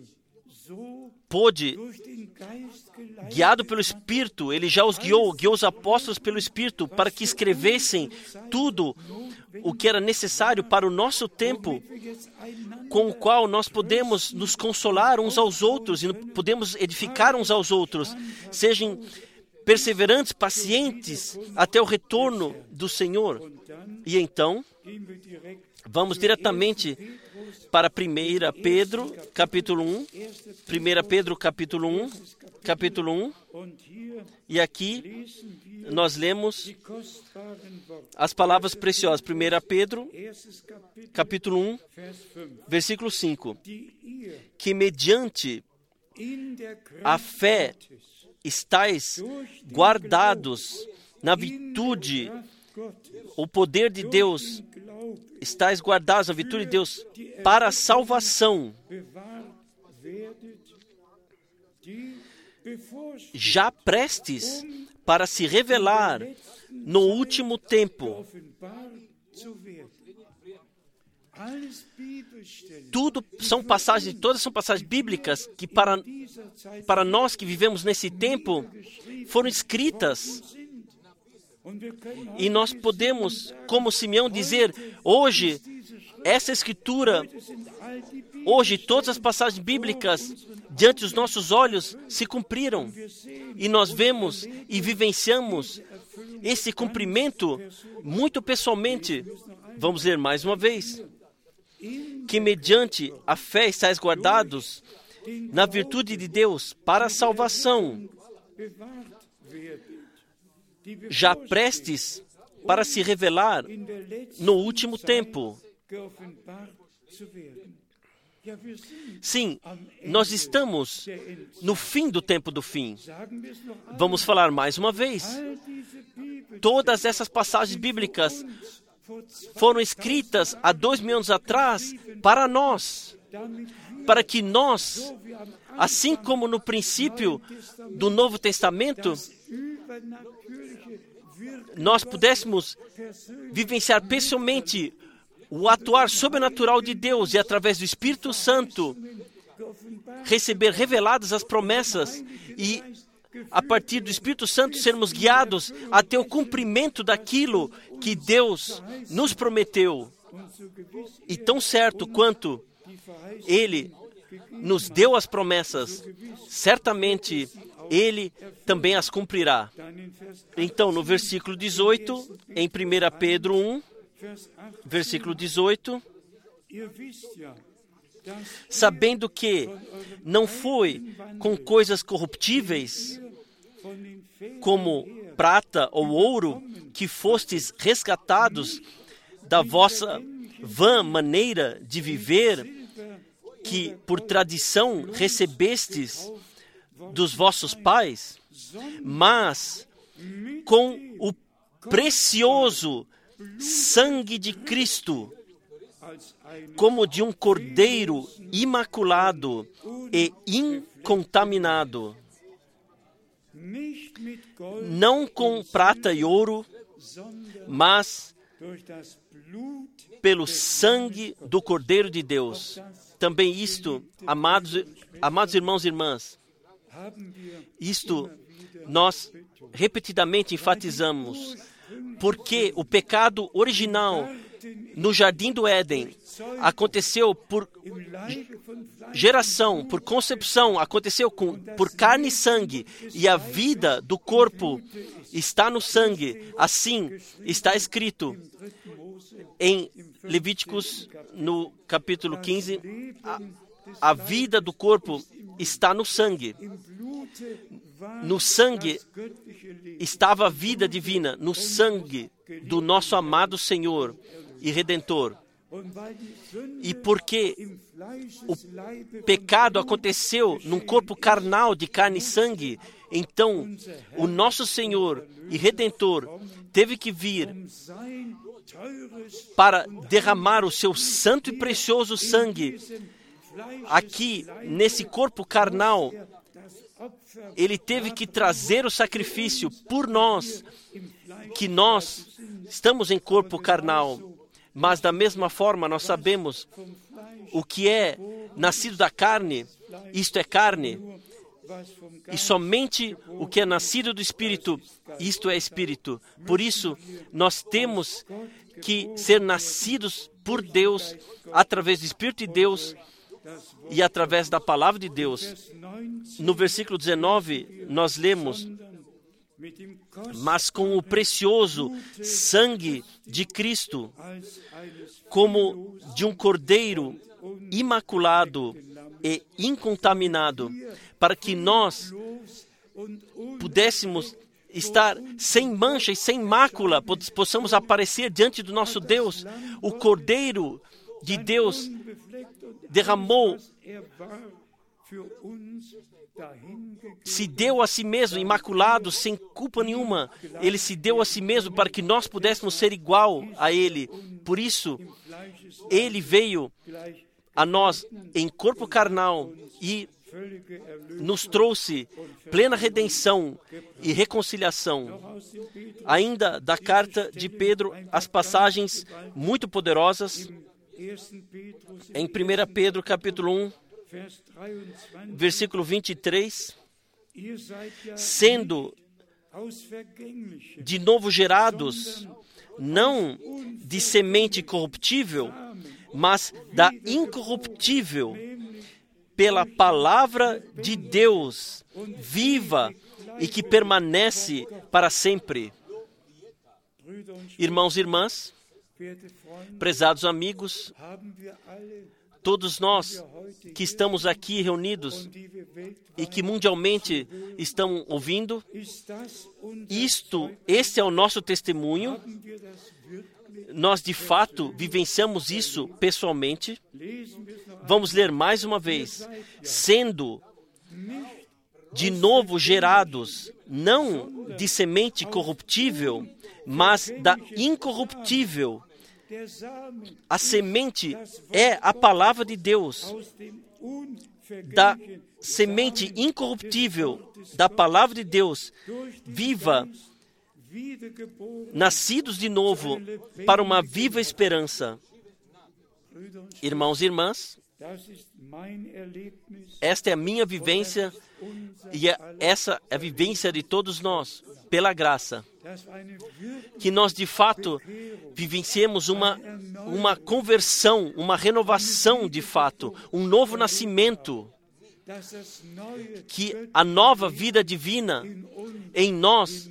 A: pôde, guiado pelo Espírito, Ele já os guiou os apóstolos pelo Espírito, para que escrevessem tudo o que era necessário para o nosso tempo, com o qual nós podemos nos consolar uns aos outros e podemos edificar uns aos outros. Sejam perseverantes, pacientes até o retorno do Senhor. E então, vamos diretamente para 1 Pedro, capítulo 1. 1 Pedro, capítulo 1. E aqui nós lemos as palavras preciosas. 1 Pedro, capítulo 1, versículo 5. Que mediante a fé estais guardados na virtude, o poder de Deus, estais guardados na virtude de Deus para a salvação, já prestes para se revelar no último tempo. Todas são passagens bíblicas que para nós que vivemos nesse tempo foram escritas. E nós podemos, como Simeão, dizer, hoje, essa escritura, hoje todas as passagens bíblicas diante dos nossos olhos se cumpriram. E nós vemos e vivenciamos esse cumprimento muito pessoalmente. Vamos ler mais uma vez. Que mediante a fé estáis guardados na virtude de Deus para a salvação, já prestes para se revelar no último tempo. Sim, nós estamos no fim do tempo do fim. Vamos falar mais uma vez. Todas essas passagens bíblicas foram escritas há 2000 anos atrás para nós, para que nós, assim como no princípio do Novo Testamento, nós pudéssemos vivenciar pessoalmente o atuar sobrenatural de Deus e, através do Espírito Santo, receber reveladas as promessas e, a partir do Espírito Santo, sermos guiados até o cumprimento daquilo que Deus nos prometeu. E tão certo quanto Ele nos deu as promessas, certamente Ele também as cumprirá. Então, no versículo 18, em 1 Pedro 1, versículo 18, sabendo que não foi com coisas corruptíveis, como prata ou ouro, que fostes resgatados da vossa vã maneira de viver, que por tradição recebestes dos vossos pais, mas com o precioso sangue de Cristo, como de um cordeiro imaculado e incontaminado, não com prata e ouro, mas pelo sangue do Cordeiro de Deus. Também isto, amados irmãos e irmãs, isto nós repetidamente enfatizamos, porque o pecado original no Jardim do Éden aconteceu por geração, por concepção, aconteceu por carne e sangue, e a vida do corpo está no sangue. Assim está escrito em Levíticos, no capítulo 15, a vida do corpo está no sangue. No sangue estava a vida divina, no sangue do nosso amado Senhor e Redentor. E porque o pecado aconteceu num corpo carnal de carne e sangue, então o nosso Senhor e Redentor teve que vir para derramar o seu santo e precioso sangue aqui nesse corpo carnal. Ele teve que trazer o sacrifício por nós, que nós estamos em corpo carnal. Mas da mesma forma nós sabemos o que é nascido da carne, isto é carne, e somente o que é nascido do Espírito, isto é Espírito. Por isso nós temos que ser nascidos por Deus, através do Espírito de Deus e através da Palavra de Deus. No versículo 19, nós lemos: mas com o precioso sangue de Cristo, como de um cordeiro imaculado e incontaminado, para que nós pudéssemos estar sem mancha e sem mácula, possamos aparecer diante do nosso Deus. O Cordeiro de Deus derramou, se deu a si mesmo, imaculado, sem culpa nenhuma. Ele se deu a si mesmo para que nós pudéssemos ser igual a Ele. Por isso, Ele veio a nós em corpo carnal e nos trouxe plena redenção e reconciliação. Ainda da carta de Pedro, as passagens muito poderosas, em 1 Pedro capítulo 1, versículo 23, sendo de novo gerados, não de semente corruptível, mas da incorruptível, pela palavra de Deus, viva e que permanece para sempre. Irmãos e irmãs, prezados amigos, todos nós que estamos aqui reunidos e que mundialmente estão ouvindo, este é o nosso testemunho. Nós, de fato, vivenciamos isso pessoalmente. Vamos ler mais uma vez. Sendo de novo gerados, não de semente corruptível, mas da incorruptível. A semente é a palavra de Deus. Da semente incorruptível, da palavra de Deus, viva, nascidos de novo para uma viva esperança. Irmãos e irmãs, esta é a minha vivência e essa é a vivência de todos nós, pela graça. Que nós, de fato, vivenciemos uma conversão, uma renovação, de fato, um novo nascimento. Que a nova vida divina em nós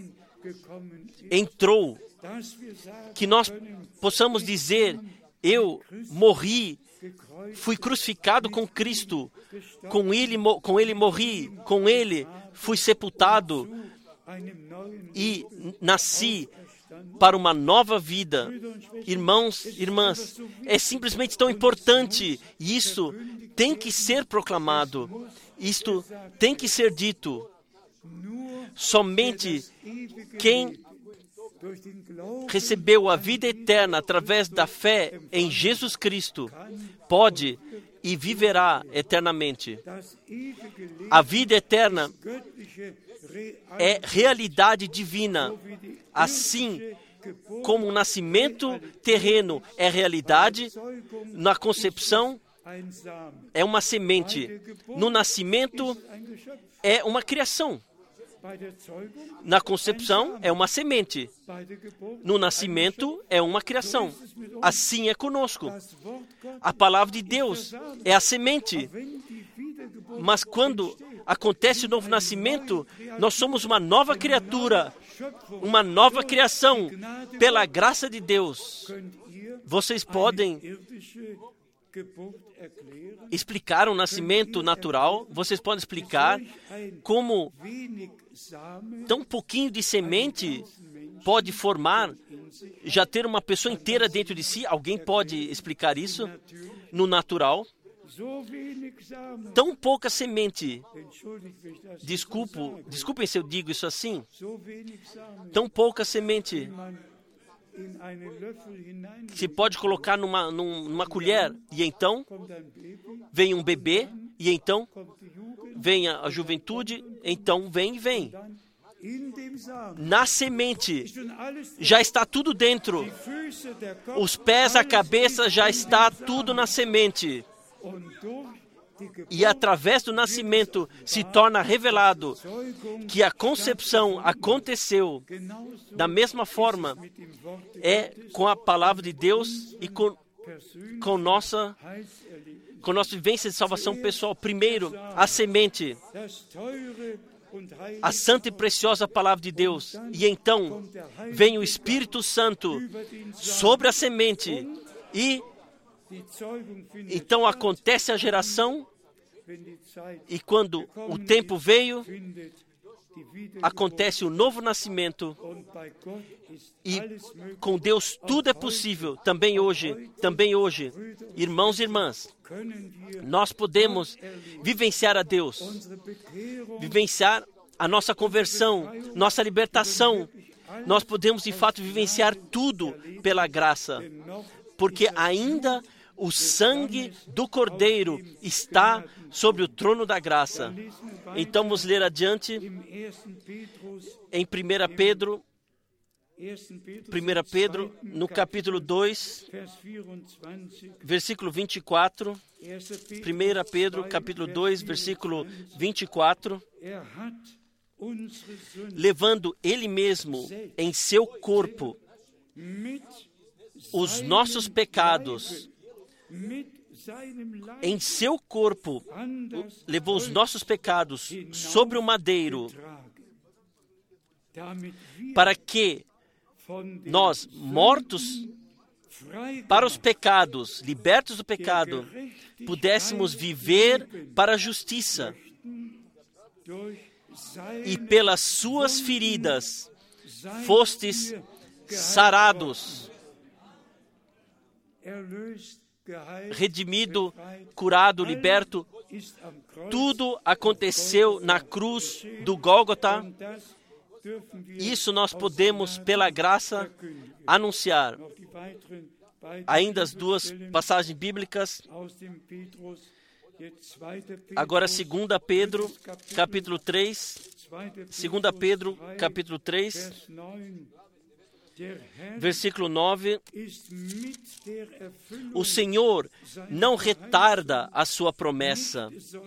A: entrou. Que nós possamos dizer: eu morri, fui crucificado com Cristo, com Ele morri, com Ele fui sepultado e nasci para uma nova vida. Irmãos, irmãs, é simplesmente tão importante. E isso tem que ser proclamado. Isto tem que ser dito. Somente quem recebeu a vida eterna através da fé em Jesus Cristo pode e viverá eternamente. A vida eterna é realidade divina, assim como o nascimento terreno é realidade. Na concepção é uma semente, no nascimento é uma criação. Na concepção é uma semente, no nascimento é uma criação. Assim é conosco. A palavra de Deus é a semente. Mas quando acontece o novo nascimento, nós somos uma nova criatura, uma nova criação, pela graça de Deus. Vocês podem explicar o nascimento natural? Vocês podem explicar como tão pouquinho de semente pode formar, já ter uma pessoa inteira dentro de si? Alguém pode explicar isso no natural? Tão pouca semente, desculpem se eu digo isso assim, tão pouca semente se pode colocar numa colher, e então vem um bebê, e então vem a juventude, então vem. Na semente já está tudo dentro. Os pés, a cabeça, já está tudo na semente. E através do nascimento se torna revelado que a concepção aconteceu da mesma forma com a palavra de Deus e com nossa vivência de salvação pessoal. Primeiro, a semente, a santa e preciosa palavra de Deus. E então vem o Espírito Santo sobre a semente. E então acontece a geração. E quando o tempo veio, acontece o novo nascimento. E com Deus tudo é possível. Também hoje, irmãos e irmãs, nós podemos vivenciar a Deus, vivenciar a nossa conversão, nossa libertação. Nós podemos, de fato, vivenciar tudo pela graça, porque ainda o sangue do Cordeiro está sobre o trono da graça. Então, vamos ler adiante em 1 Pedro, no capítulo 2, versículo 24. 1 Pedro, capítulo 2, versículo 24. Levando Ele mesmo em seu corpo os nossos pecados, em seu corpo levou os nossos pecados sobre o madeiro, para que nós, mortos para os pecados, libertos do pecado, pudéssemos viver para a justiça. E pelas suas feridas fostes sarados. Redimido, curado, liberto, tudo aconteceu na cruz do Gólgota. Isso nós podemos, pela graça, anunciar. Ainda as duas passagens bíblicas. Agora, 2 Pedro, capítulo 3. 2 Pedro, capítulo 3. Versículo 9, o Senhor não retarda a sua promessa,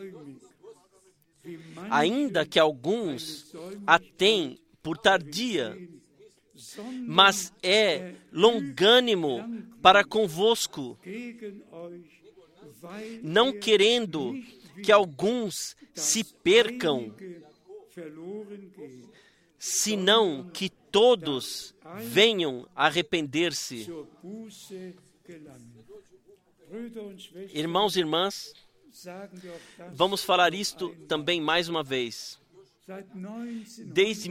A: ainda que alguns a têm por tardia, mas é longânimo para convosco, não querendo que alguns se percam, senão que todos venham arrepender-se. Irmãos e irmãs, vamos falar isto também mais uma vez. Desde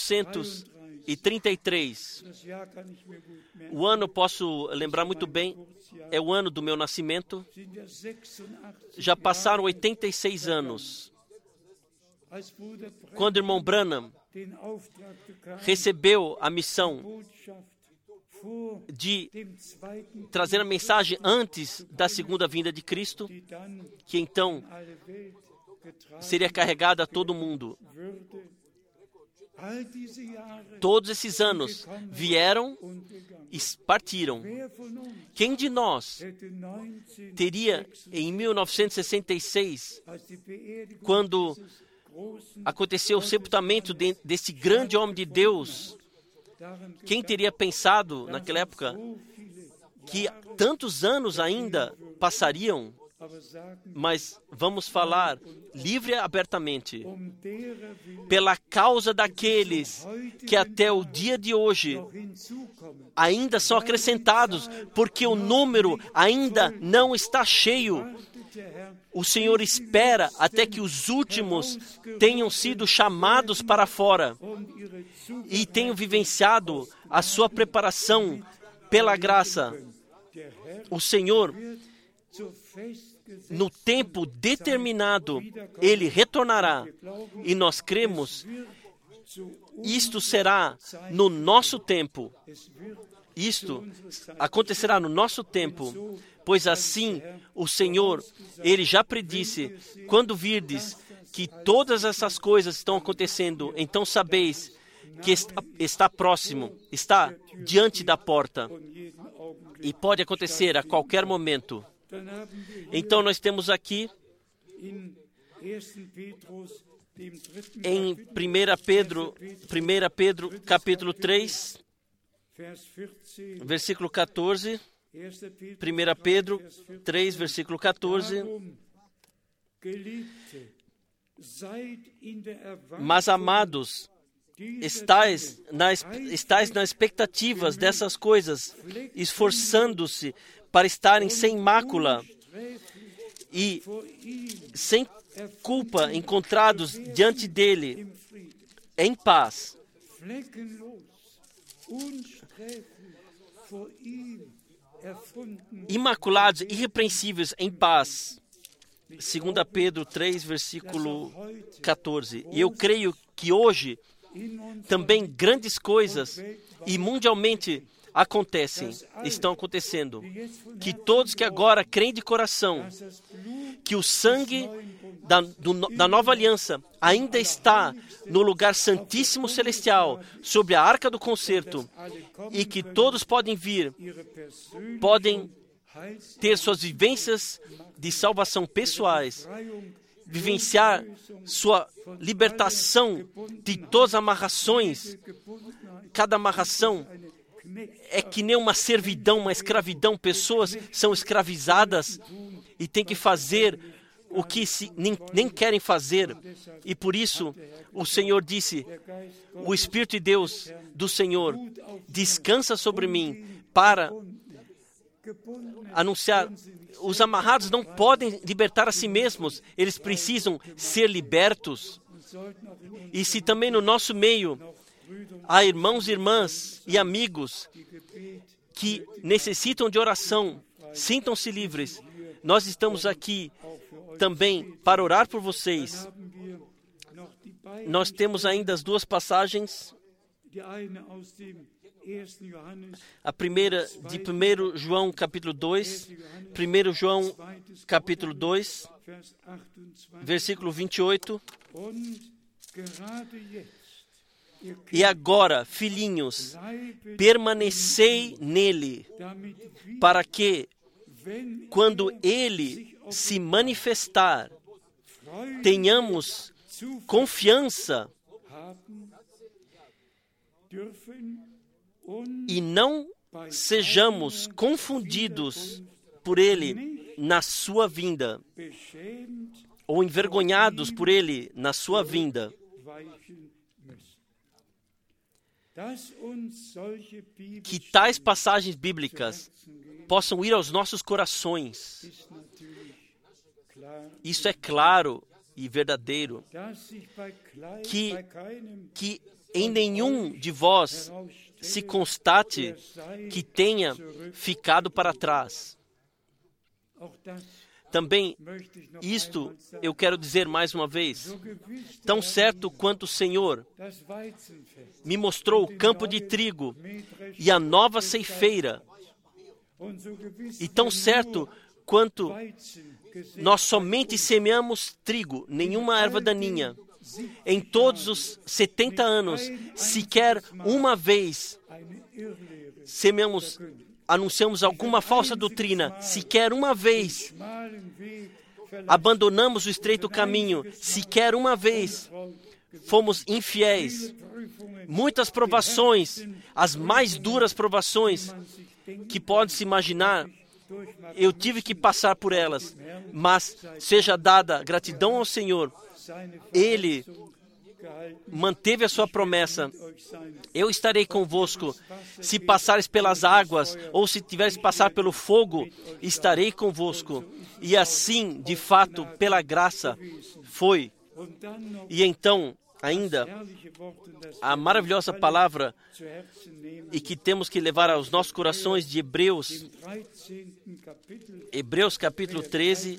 A: 1933, o ano posso lembrar muito bem, é o ano do meu nascimento. Já passaram 86 anos. Quando o irmão Branham recebeu a missão de trazer a mensagem antes da segunda vinda de Cristo, que então seria carregada a todo mundo. Todos esses anos vieram e partiram. Quem de nós teria, em 1966, quando aconteceu o sepultamento desse grande homem de Deus, quem teria pensado naquela época que tantos anos ainda passariam? Mas vamos falar livre e abertamente. Pela causa daqueles que até o dia de hoje ainda são acrescentados, porque o número ainda não está cheio. O Senhor espera até que os últimos tenham sido chamados para fora e tenham vivenciado a sua preparação pela graça. O Senhor, no tempo determinado, Ele retornará. E nós cremos, isto será no nosso tempo. Isto acontecerá no nosso tempo, pois assim o Senhor, Ele já predisse: quando virdes que todas essas coisas estão acontecendo, então sabeis que está próximo, está diante da porta, e pode acontecer a qualquer momento. Então nós temos aqui Em 1 Pedro capítulo 3, versículo 14, 1 Pedro 3, versículo 14, mas amados, estais nas expectativas dessas coisas, esforçando-se para estarem sem mácula e sem culpa encontrados diante dele, em paz. Imaculados, irrepreensíveis, em paz. 2 Pedro 3, versículo 14. E eu creio que hoje também grandes coisas e mundialmente estão acontecendo. Que todos que agora creem de coração que o sangue da nova aliança ainda está no lugar santíssimo celestial, sobre a arca do concerto, e que todos podem vir, podem ter suas vivências de salvação pessoais, vivenciar sua libertação de todas as amarrações. Cada amarração é que nem uma servidão, uma escravidão. Pessoas são escravizadas e têm que fazer o que nem querem fazer. E por isso o Senhor disse, o Espírito de Deus do Senhor descansa sobre mim para anunciar. Os amarrados não podem libertar a si mesmos, eles precisam ser libertos. E se também no nosso meio há irmãos e irmãs e amigos que necessitam de oração, sintam-se livres. Nós estamos aqui também para orar por vocês. Nós temos ainda as duas passagens. A primeira de 1 João capítulo 2, 1 João capítulo 2, versículo 28. E agora, filhinhos, permanecei nele, para que, quando ele se manifestar, tenhamos confiança e não sejamos confundidos por ele na sua vinda, ou envergonhados por ele na sua vinda. Que tais passagens bíblicas possam ir aos nossos corações. Isso é claro e verdadeiro. Que em nenhum de vós se constate que tenha ficado para trás. Também isto eu quero dizer mais uma vez. Tão certo quanto o Senhor me mostrou o campo de trigo e a nova ceifeira, e tão certo quanto nós somente semeamos trigo, nenhuma erva daninha, em todos os 70 anos, sequer uma vez anunciamos alguma falsa doutrina, sequer uma vez abandonamos o estreito caminho, sequer uma vez fomos infiéis. Muitas provações, as mais duras provações que pode se imaginar, eu tive que passar por elas, mas seja dada gratidão ao Senhor. Ele manteve a sua promessa. Eu estarei convosco. Se passares pelas águas, ou se tiveres que passar pelo fogo, estarei convosco. E assim, de fato, pela graça, foi. E então, ainda, a maravilhosa palavra, e que temos que levar aos nossos corações, de Hebreus capítulo 13,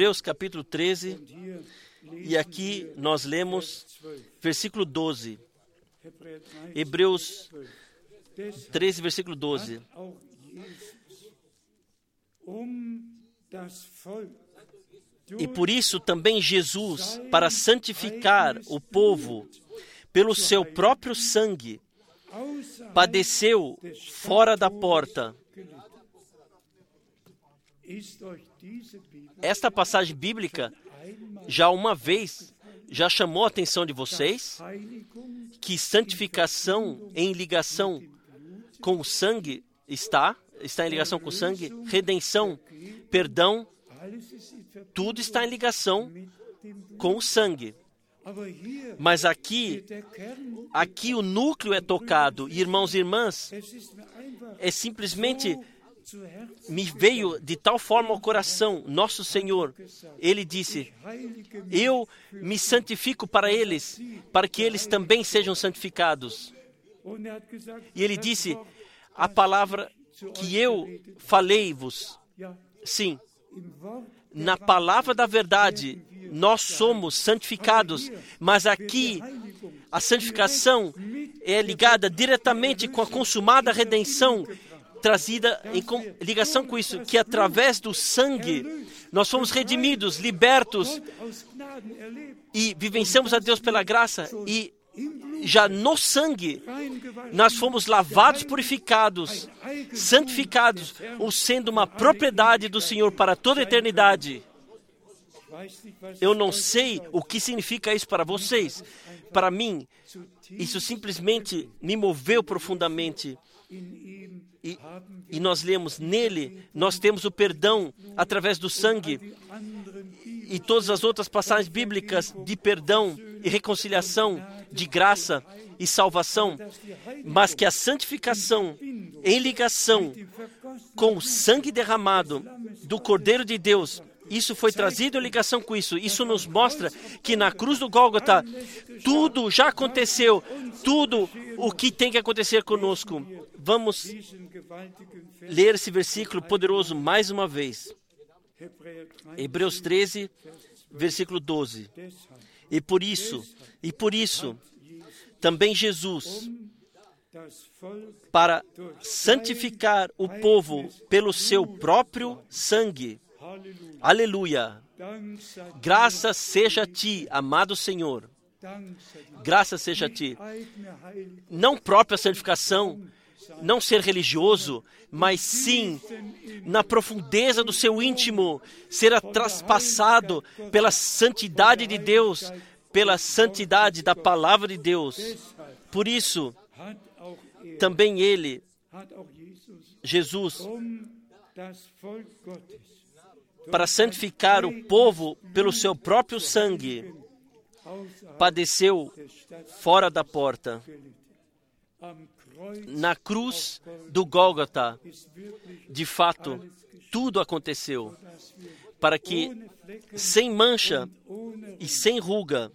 A: e aqui nós lemos versículo 12. Hebreus 13, versículo 12. E por isso também Jesus, para santificar o povo pelo seu próprio sangue, padeceu fora da porta. Esta passagem bíblica já uma vez, já chamou a atenção de vocês que santificação em ligação com o sangue está em ligação com o sangue, redenção, perdão, tudo está em ligação com o sangue. Mas aqui o núcleo é tocado, e irmãos e irmãs, é simplesmente, me veio de tal forma ao coração, nosso Senhor, Ele disse, eu me santifico para eles, para que eles também sejam santificados. E Ele disse, a palavra que eu falei-vos, sim, na palavra da verdade, nós somos santificados, mas aqui a santificação é ligada diretamente com a consumada redenção, trazida em ligação com isso, que através do sangue nós fomos redimidos, libertos e vivenciamos a Deus pela graça, e já no sangue nós fomos lavados, purificados, santificados, ou sendo uma propriedade do Senhor para toda a eternidade. Eu não sei o que significa isso para vocês. Para mim, isso simplesmente me moveu profundamente. E nós lemos, nele, nós temos o perdão através do sangue. E todas as outras passagens bíblicas de perdão e reconciliação, de graça e salvação. Mas que a santificação em ligação com o sangue derramado do Cordeiro de Deus, isso foi trazido em ligação com isso. Isso nos mostra que na cruz do Gólgota, tudo já aconteceu, tudo o que tem que acontecer conosco. Vamos ler esse versículo poderoso mais uma vez. Hebreus 13, versículo 12. E por isso, também Jesus, para santificar o povo pelo seu próprio sangue. Aleluia! Graças seja a Ti, amado Senhor. Graças seja a Ti. Não própria santificação, não ser religioso, mas sim, na profundeza do seu íntimo, ser traspassado pela santidade de Deus, pela santidade da palavra de Deus. Por isso, também Ele, Jesus, para santificar o povo pelo seu próprio sangue, padeceu fora da porta. Na cruz do Gólgota, de fato, tudo aconteceu para que, sem mancha e sem ruga,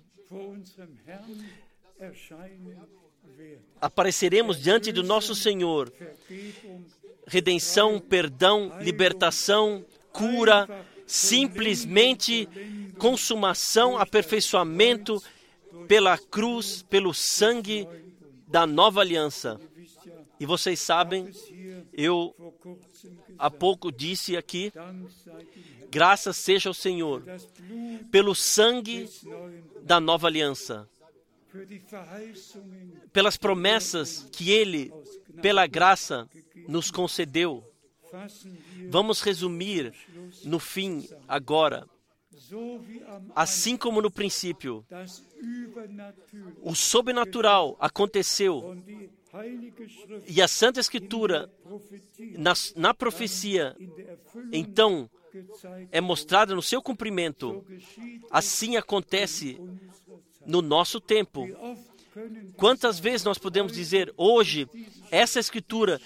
A: apareceremos diante do nosso Senhor. Redenção, perdão, libertação, cura, simplesmente consumação, aperfeiçoamento pela cruz, pelo sangue da nova aliança. E vocês sabem, eu há pouco disse aqui, graças seja ao Senhor, pelo sangue da nova aliança, pelas promessas que Ele, pela graça, nos concedeu. Vamos resumir no fim agora. Assim como no princípio, o sobrenatural aconteceu e a Santa Escritura, na profecia, então, é mostrada no seu cumprimento. Assim acontece no nosso tempo. Quantas vezes nós podemos dizer, hoje, essa escritura,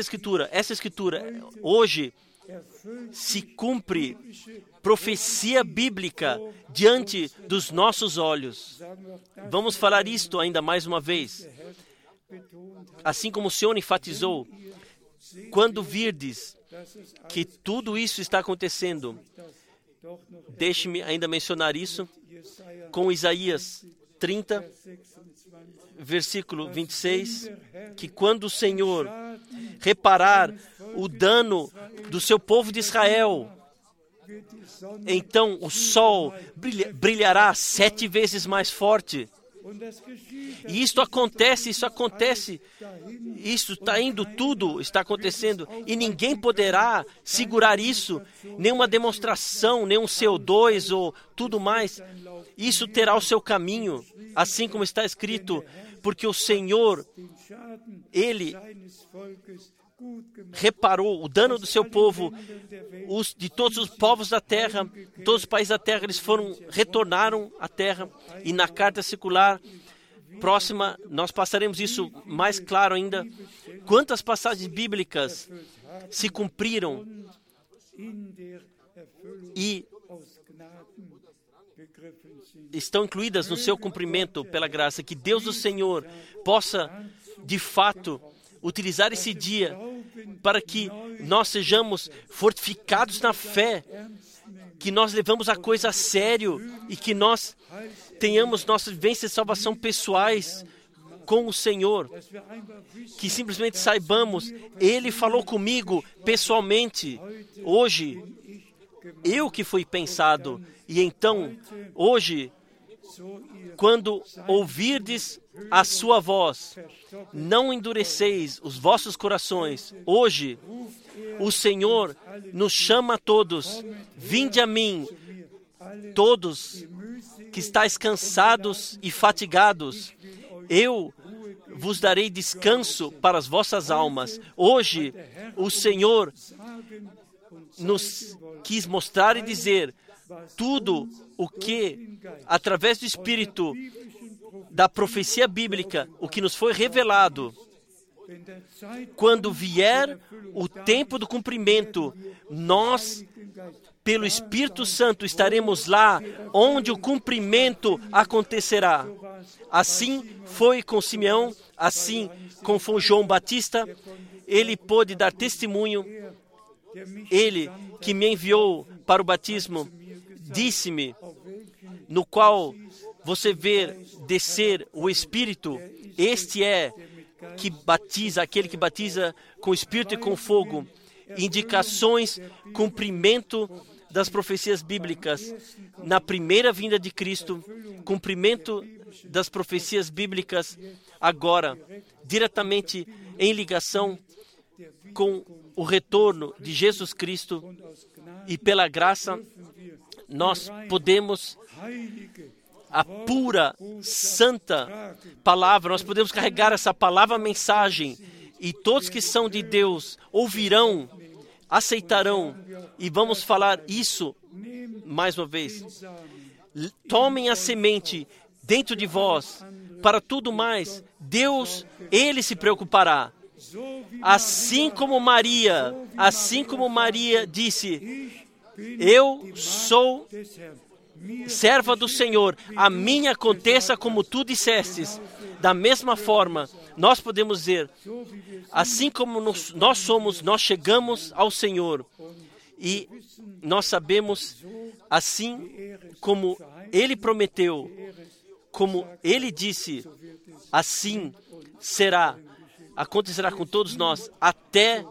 A: hoje se cumpre profecia bíblica diante dos nossos olhos. Vamos falar isto ainda mais uma vez. Assim como o Senhor enfatizou, quando virdes que tudo isso está acontecendo, deixe-me ainda mencionar isso com Isaías 30, versículo 26, que quando o Senhor reparar o dano do seu povo de Israel, então o sol brilhará 7 vezes mais forte. E isso acontece, isso está indo, tudo está acontecendo, e ninguém poderá segurar isso, nenhuma demonstração, nenhum CO2 ou tudo mais. Isso terá o seu caminho, assim como está escrito, porque o Senhor, Ele reparou o dano do seu povo, de todos os povos da terra, todos os países da terra, eles retornaram à terra, e na carta circular próxima, nós passaremos isso mais claro ainda. Quantas passagens bíblicas se cumpriram e estão incluídas no seu cumprimento pela graça. Que Deus do Senhor possa, de fato, utilizar esse dia para que nós sejamos fortificados na fé, que nós levamos a coisa a sério e que nós tenhamos nossas vivências de salvação pessoais com o Senhor, que simplesmente saibamos, Ele falou comigo pessoalmente, hoje, eu que fui pensado, e então, hoje, quando ouvirdes a sua voz, não endureceis os vossos corações. Hoje, o Senhor nos chama a todos, vinde a mim, todos que estáis cansados e fatigados, eu vos darei descanso para as vossas almas. Hoje, o Senhor nos quis mostrar e dizer tudo o que, através do Espírito, da profecia bíblica, o que nos foi revelado. Quando vier o tempo do cumprimento, nós, pelo Espírito Santo, estaremos lá onde o cumprimento acontecerá. Assim foi com Simeão, assim como foi João Batista. Ele pôde dar testemunho. Ele que me enviou para o batismo, disse-me, no qual você vê descer o Espírito, este é que batiza, aquele que batiza com o Espírito e com fogo. Indicações, cumprimento das profecias bíblicas. Na primeira vinda de Cristo, cumprimento das profecias bíblicas agora, diretamente em ligação com o retorno de Jesus Cristo, e pela graça nós podemos a pura, santa palavra, nós podemos carregar essa palavra, mensagem, e todos que são de Deus ouvirão, aceitarão, e vamos falar isso mais uma vez. Tomem a semente dentro de vós, para tudo mais, Deus, Ele se preocupará. Assim como Maria disse, eu sou serva do Senhor, a mim aconteça como tu dissestes. Da mesma forma, nós podemos dizer, assim como nós somos, nós chegamos ao Senhor. E nós sabemos, assim como Ele prometeu, como Ele disse, assim acontecerá com todos nós, até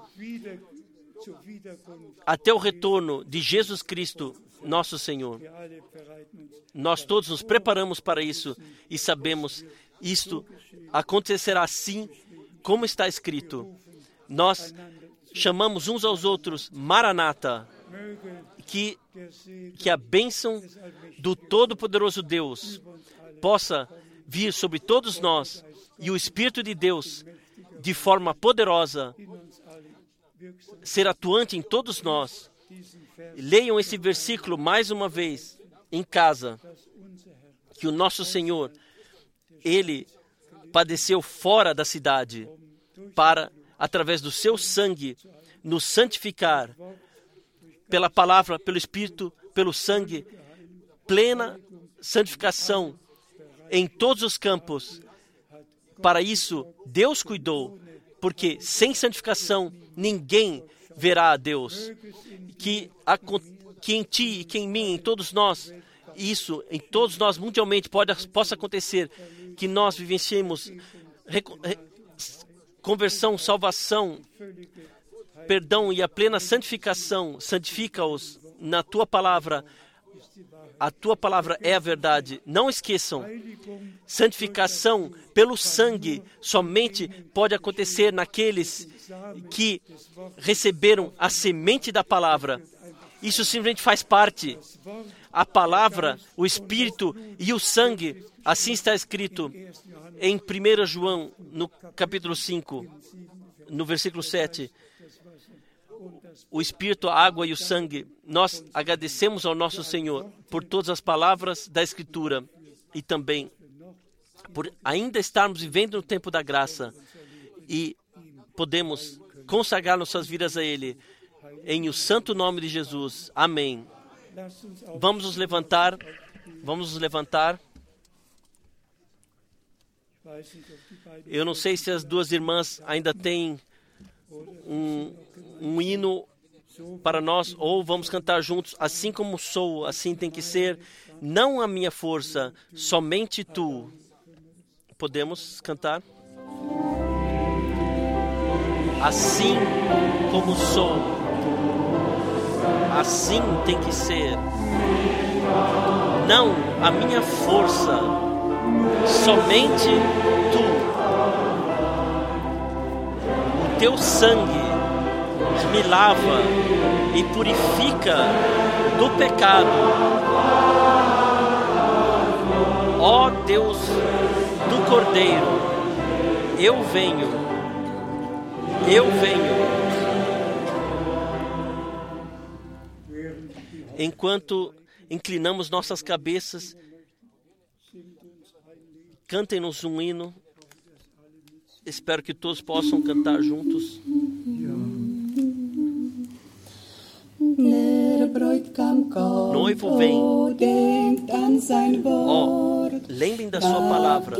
A: o retorno de Jesus Cristo, nosso Senhor. Nós todos nos preparamos para isso e sabemos, isto acontecerá assim como está escrito. Nós chamamos uns aos outros Maranata, que a bênção do Todo-Poderoso Deus possa vir sobre todos nós e o Espírito de Deus, de forma poderosa, ser atuante em todos nós. Leiam esse versículo mais uma vez em casa, que o nosso Senhor, Ele padeceu fora da cidade para, através do seu sangue, nos santificar pela palavra, pelo Espírito, pelo sangue, plena santificação em todos os campos. Para isso, Deus cuidou, porque sem santificação ninguém verá a Deus. Que em ti, que em mim, em todos nós, isso, em todos nós mundialmente possa acontecer, que nós vivenciemos conversão, salvação, perdão e a plena santificação. Santifica-os na tua palavra, A tua palavra é a verdade. Não esqueçam, santificação pelo sangue somente pode acontecer naqueles que receberam a semente da palavra. Isso simplesmente faz parte. A palavra, o Espírito e o sangue, assim está escrito em 1 João, no capítulo 5, no versículo 7. O Espírito, a água e o sangue. Nós agradecemos ao nosso Senhor por todas as palavras da Escritura e também por ainda estarmos vivendo no tempo da graça e podemos consagrar nossas vidas a Ele. Em o santo nome de Jesus. Amém. Vamos nos levantar. Vamos nos levantar. Eu não sei se as duas irmãs ainda têm um hino para nós, ou vamos cantar juntos. Assim como sou, assim tem que ser. Não a minha força, somente tu. Podemos cantar? Assim como sou, assim tem que ser. Não a minha força, somente tu. O teu sangue me lava e purifica do pecado. Ó Deus do Cordeiro, eu venho. Enquanto inclinamos nossas cabeças, cantem-nos um hino. Espero que todos possam cantar juntos. Noivo vem. Lembrem da sua palavra.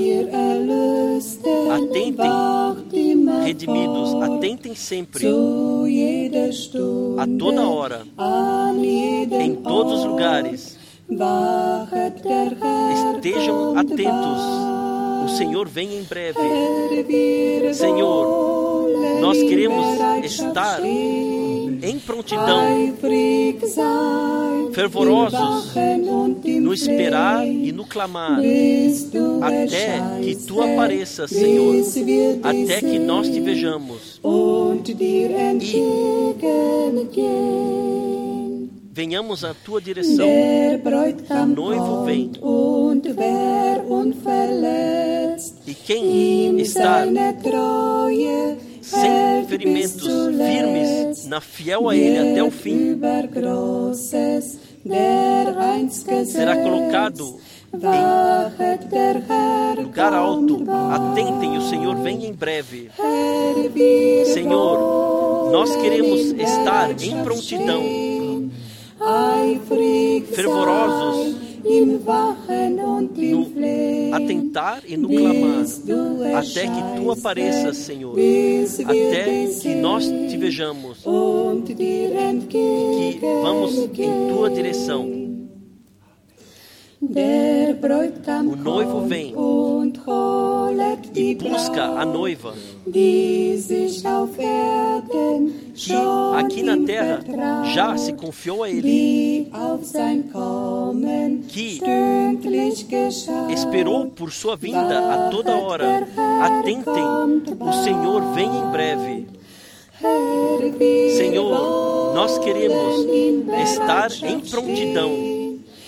A: Atentem, redimidos, atentem sempre, a toda hora, em todos os lugares. Estejam atentos. O Senhor vem em breve. Senhor, nós queremos estar em prontidão, fervorosos no esperar e no clamar, até que tu apareças, Senhor, até que nós te vejamos e venhamos à tua direção. O noivo vem. E quem está sem ferimentos, firmes, fiel a Ele até o fim, será colocado em lugar alto. Atentem, o Senhor vem em breve. Senhor, nós queremos estar em prontidão, fervorosos no atentar e no clamar, até que tu apareças, Senhor, até que nós te vejamos, que vamos em tua direção. O noivo vem e busca a noiva, que aqui na terra já se confiou a Ele, que esperou por sua vinda a toda hora. Atentem, o Senhor vem em breve. Senhor, nós queremos estar em prontidão,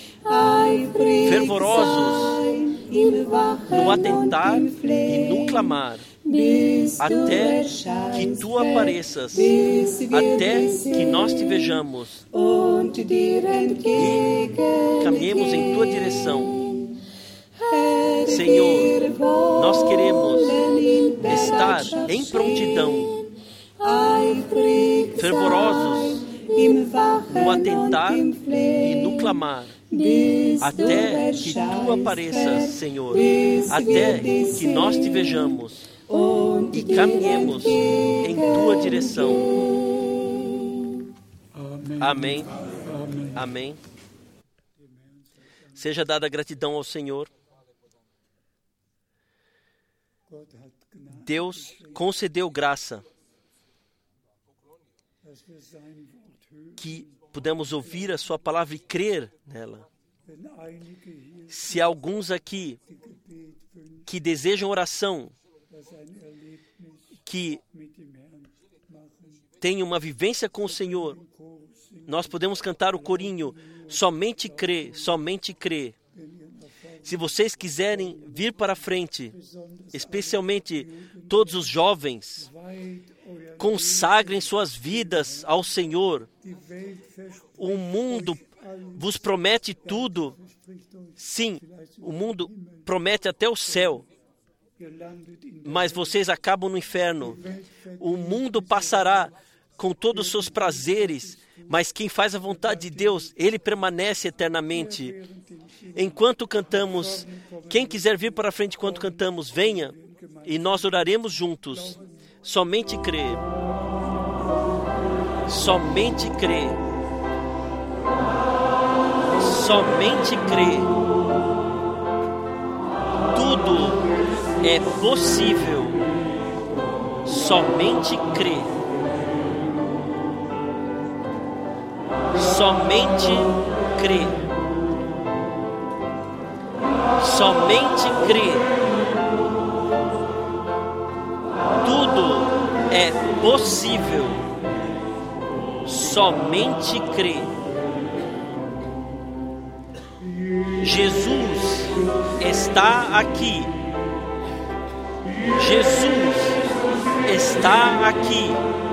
A: fervorosos no atentar e no clamar, até que tu apareças, até que nós te vejamos e caminhemos em tua direção. Senhor, nós queremos estar em prontidão, fervorosos no atentar e no clamar, até que tu apareças, Senhor, até que nós te vejamos e caminhemos em tua direção. Amém. Amém. Seja dada gratidão ao Senhor. Deus concedeu graça que pudemos ouvir a sua palavra e crer nela. Se há alguns aqui que desejam oração, que têm uma vivência com o Senhor, nós podemos cantar o corinho, somente crê, somente crê. Se vocês quiserem vir para a frente, especialmente todos os jovens, consagrem suas vidas ao Senhor. O mundo vos promete tudo. Sim, o mundo promete até o céu, mas vocês acabam no inferno. O mundo passará com todos os seus prazeres, mas quem faz a vontade de Deus, ele permanece eternamente. Enquanto cantamos, quem quiser vir para a frente enquanto cantamos, venha e nós oraremos juntos. Somente crê. Somente crê. Somente crê. Tudo é possível. Somente crê. Somente crê. Somente crê. Tudo é possível. Somente crê. Jesus está aqui. Jesus está aqui.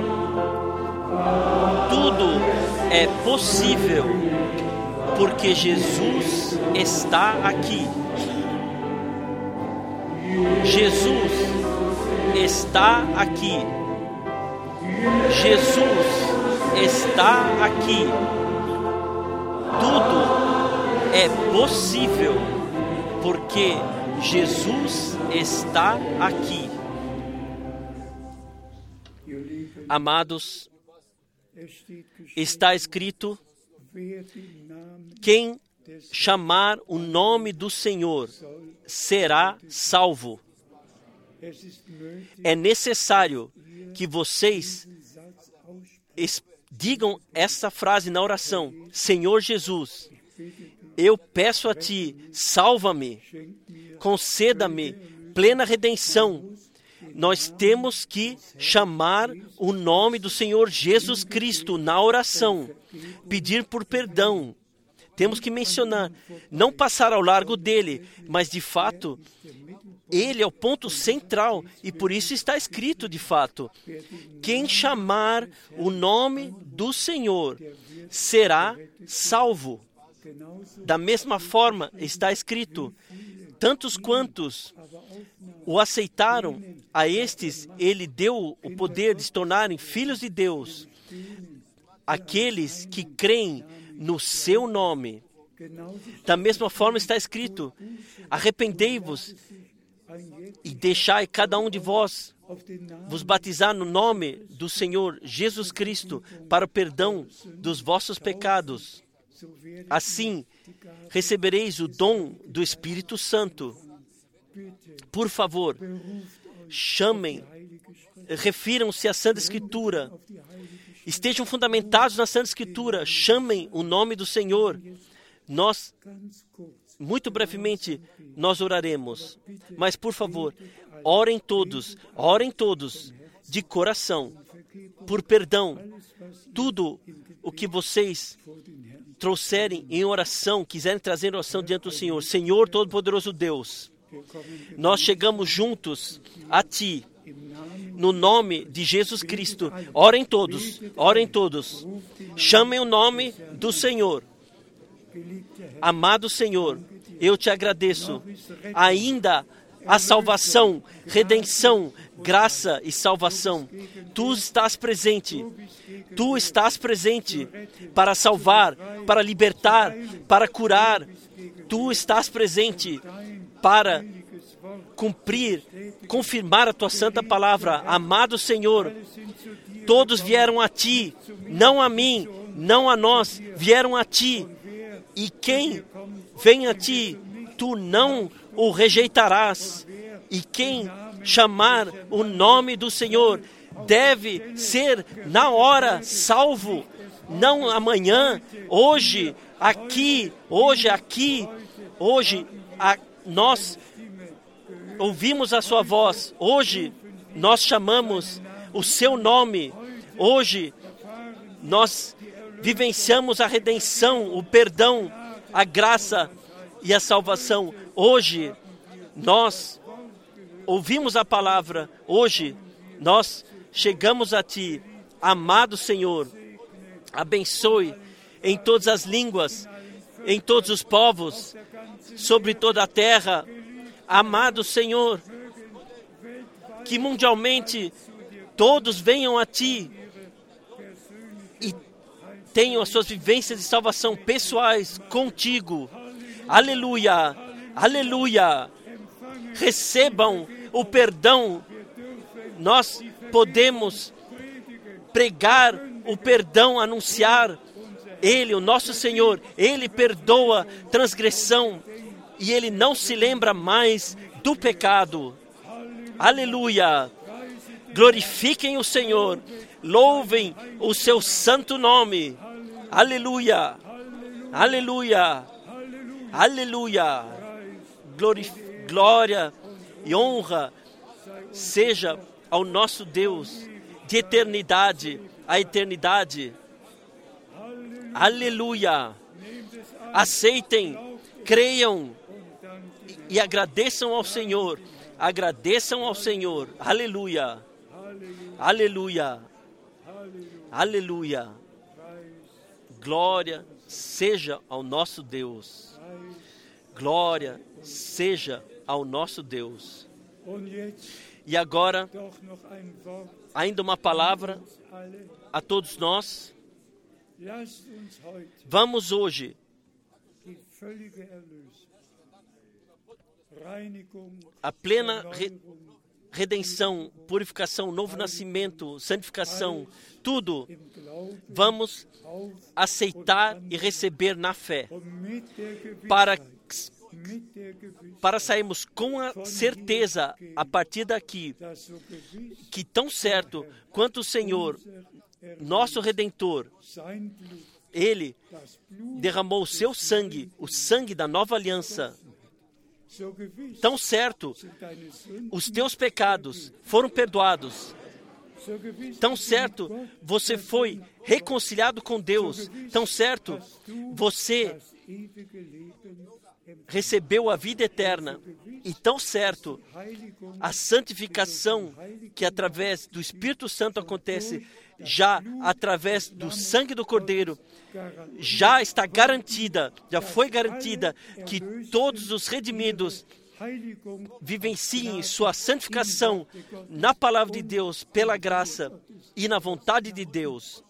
A: Tudo é possível, porque Jesus está aqui. Jesus está aqui. Jesus está aqui. Tudo é possível, porque Jesus está aqui. Amados, está escrito: quem chamar o nome do Senhor será salvo. É necessário que vocês digam essa frase na oração: Senhor Jesus, eu peço a Ti, salva-me, conceda-me plena redenção. Nós temos que chamar o nome do Senhor Jesus Cristo na oração, pedir por perdão. Temos que mencionar, não passar ao largo dele, mas de fato, ele é o ponto central e por isso está escrito de fato: quem chamar o nome do Senhor será salvo. Da mesma forma está escrito: tantos quantos o aceitaram, a estes ele deu o poder de se tornarem filhos de Deus, aqueles que creem no seu nome. Da mesma forma está escrito: arrependei-vos e deixai cada um de vós vos batizar no nome do Senhor Jesus Cristo para o perdão dos vossos pecados. Assim recebereis o dom do Espírito Santo. Por favor, chamem, refiram-se à Santa Escritura, estejam fundamentados na Santa Escritura, chamem o nome do Senhor. Nós, muito brevemente, nós oraremos, mas por favor, orem todos de coração, por perdão. Tudo o que vocês trouxerem em oração, quiserem trazer em oração diante do Senhor. Senhor Todo-Poderoso Deus, nós chegamos juntos a Ti, no nome de Jesus Cristo. Orem todos, chamem o nome do Senhor. Amado Senhor, eu Te agradeço. Ainda a salvação, redenção, graça e salvação. Tu estás presente para salvar, para libertar, para curar. Tu estás presente para cumprir, confirmar a Tua santa palavra. Amado Senhor, todos vieram a Ti, não a mim, não a nós, vieram a Ti. E quem vem a Ti, Tu não o rejeitarás. E quem chamar o nome do Senhor deve ser na hora salvo. não amanhã, hoje, aqui, nós ouvimos a sua voz, hoje nós chamamos o seu nome, hoje nós vivenciamos a redenção, o perdão, a graça e a salvação. Hoje nós ouvimos a palavra, hoje nós chegamos a Ti. Amado Senhor, abençoe em todas as línguas, em todos os povos, sobre toda a terra. Amado Senhor, que mundialmente todos venham a Ti e tenham as suas vivências de salvação pessoais contigo. Aleluia, aleluia. Recebam o perdão. Nós podemos pregar o perdão, anunciar. Ele, o nosso Senhor, Ele perdoa transgressão e Ele não se lembra mais do pecado. Aleluia. Glorifiquem o Senhor. Louvem o seu santo nome. Aleluia. Aleluia. Aleluia. Glória e honra seja ao nosso Deus de eternidade a eternidade. Aleluia. Aceitem, creiam e agradeçam ao Senhor. Agradeçam ao Senhor. Aleluia. Aleluia. Aleluia. Glória seja ao nosso Deus. Glória seja ao nosso Deus. E agora, ainda uma palavra a todos nós. Vamos hoje a plena redenção, purificação, novo nascimento, santificação, tudo vamos aceitar e receber na fé, para sairmos com a certeza a partir daqui, que tão certo quanto o Senhor, nosso Redentor, Ele derramou o seu sangue, o sangue da nova aliança, tão certo os teus pecados foram perdoados, tão certo você foi reconciliado com Deus, tão certo você recebeu a vida eterna, e tão certo a santificação que através do Espírito Santo acontece, já através do sangue do Cordeiro, já está garantida, já foi garantida que todos os redimidos vivenciem sua santificação na palavra de Deus, pela graça e na vontade de Deus.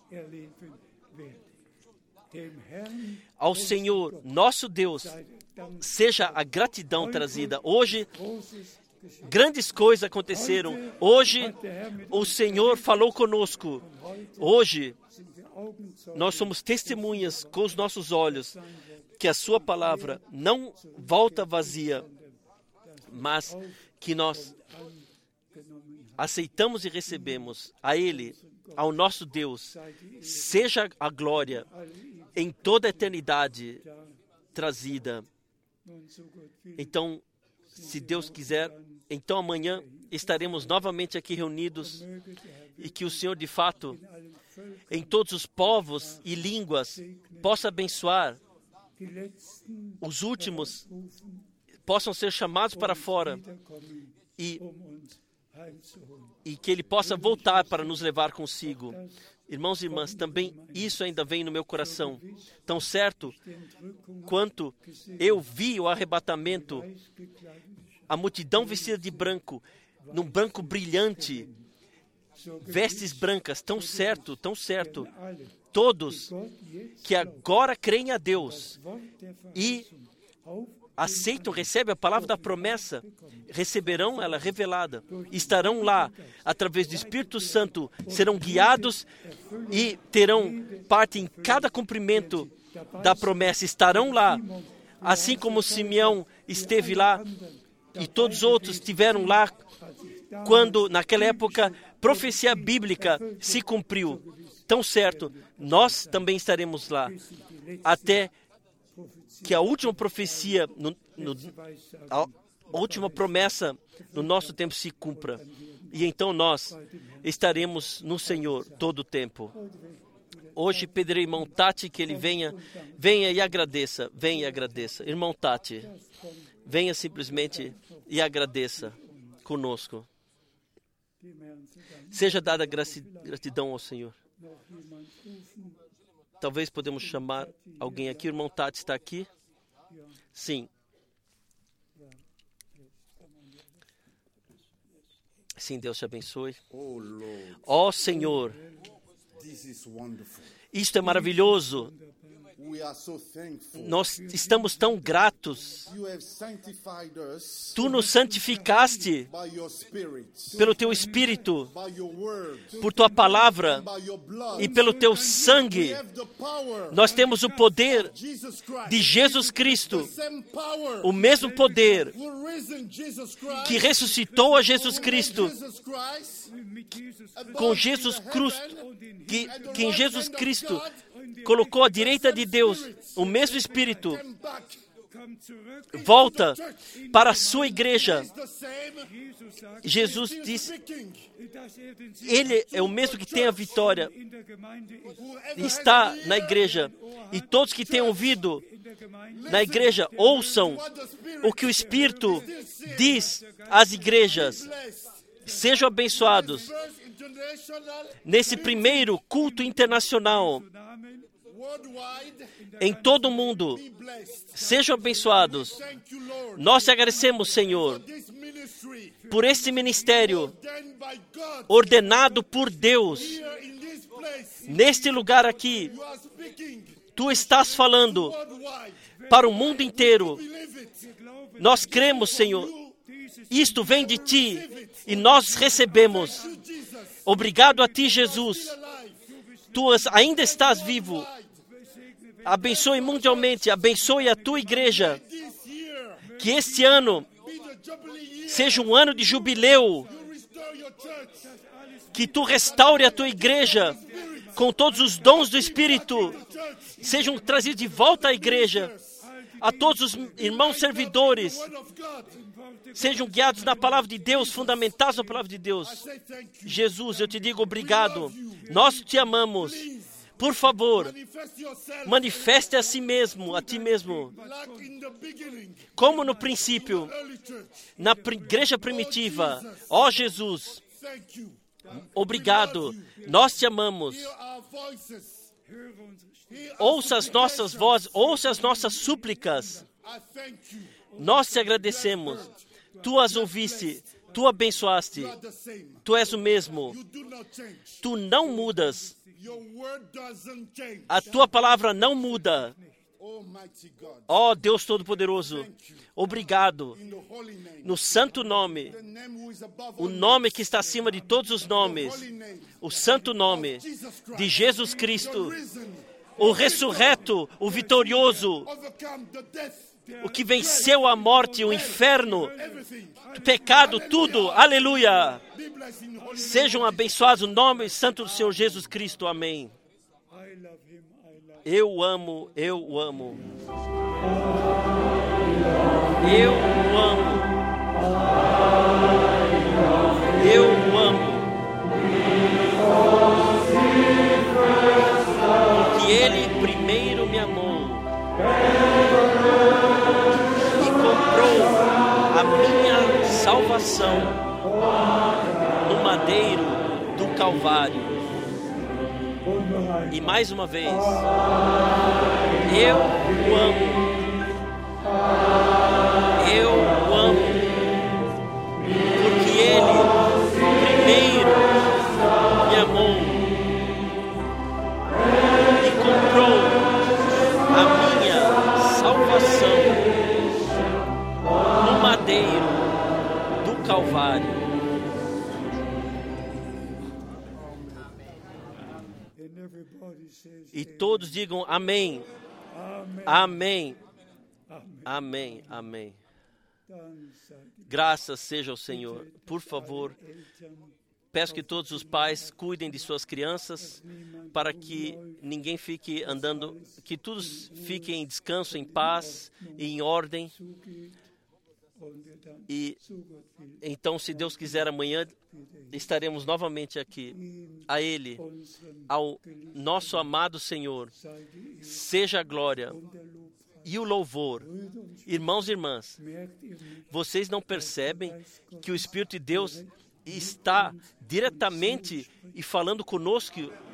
A: Ao Senhor, nosso Deus, seja a gratidão trazida. Hoje, grandes coisas aconteceram. Hoje, o Senhor falou conosco. Hoje, nós somos testemunhas com os nossos olhos que a sua palavra não volta vazia, mas que nós aceitamos e recebemos. A Ele, ao nosso Deus, seja a glória em toda a eternidade trazida. Então, se Deus quiser, então amanhã estaremos novamente aqui reunidos e que o Senhor, de fato, em todos os povos e línguas, possa abençoar. Os últimos possam ser chamados para fora e que Ele possa voltar para nos levar consigo. Irmãos e irmãs, também isso ainda vem no meu coração. Tão certo quanto eu vi o arrebatamento, a multidão vestida de branco, num branco brilhante, vestes brancas, tão certo, todos que agora creem a Deus e aceitam, recebem a palavra da promessa, receberão ela revelada, estarão lá através do Espírito Santo, serão guiados e terão parte em cada cumprimento da promessa, estarão lá, assim como Simeão esteve lá e todos os outros estiveram lá quando naquela época profecia bíblica se cumpriu. tão certo, nós também estaremos lá, até que a última profecia, a última promessa no nosso tempo se cumpra. E então nós estaremos no Senhor todo o tempo. Hoje pedirei irmão Tati que ele venha e agradeça. Venha e agradeça. Irmão Tati, venha simplesmente e agradeça conosco. Seja dada gratidão ao Senhor. Talvez podemos chamar alguém aqui. O irmão Tati está aqui? Sim. Sim, Deus te abençoe. Ó Senhor, isto é maravilhoso. Nós estamos tão gratos. Tu nos santificaste pelo Teu Espírito, por Tua Palavra e pelo Teu sangue. Nós temos o poder de Jesus Cristo, o mesmo poder que ressuscitou a Jesus Cristo, com Jesus Cristo, que em Jesus Cristo colocou à direita de Deus, o mesmo Espírito volta para a sua igreja. Jesus diz, Ele é o mesmo que tem a vitória, está na igreja. E todos que têm ouvido na igreja, ouçam o que o Espírito diz às igrejas. Sejam abençoados nesse primeiro culto internacional em todo o mundo. Sejam abençoados. Nós te agradecemos, Senhor, por este ministério ordenado por Deus. Neste lugar aqui, Tu estás falando para o mundo inteiro. Nós cremos, Senhor. Isto vem de Ti e nós recebemos. Obrigado a Ti, Jesus. Tu ainda estás vivo. Abençoe mundialmente, abençoe a Tua igreja. Que este ano seja um ano de jubileu. Que Tu restaure a Tua igreja com todos os dons do Espírito. Sejam trazidos de volta à igreja. A todos os irmãos servidores. Sejam guiados na palavra de Deus, fundamentados na palavra de Deus. Jesus, eu te digo obrigado. Nós te amamos. Por favor, manifeste a si mesmo, a Ti mesmo. Como no princípio, na igreja primitiva. Ó Jesus, obrigado. Nós te amamos. Ouça as nossas vozes, ouça as nossas súplicas. Nós te agradecemos. Tu as ouviste, Tu abençoaste. Tu és o mesmo. Tu não mudas. A Tua palavra não muda. Ó Deus Todo-Poderoso, obrigado. No santo nome, o nome que está acima de todos os nomes, o santo nome de Jesus Cristo, o ressurreto, o vitorioso, o que venceu a morte, o inferno, o pecado, tudo. Aleluia! Sejam abençoados no nome santo do Senhor Jesus Cristo. Amém. Eu o amo, eu o amo. Eu o amo. Eu o amo. Porque Ele primeiro me amou e comprou a minha salvação no madeiro do Calvário. E mais uma vez, eu o amo. Eu o amo. Porque Ele primeiro me amou e comprou a minha salvação no madeiro do Calvário. E todos digam amém. Amém. Amém. Amém. Graças seja ao Senhor. Por favor, Peço que todos os pais cuidem de suas crianças, para que ninguém fique andando, que todos fiquem em descanso, em paz e em ordem. E então, se Deus quiser, amanhã estaremos novamente aqui. A Ele, ao nosso amado Senhor, seja a glória e o louvor. Irmãos e irmãs, vocês não percebem que o Espírito de Deus está diretamente e falando conosco,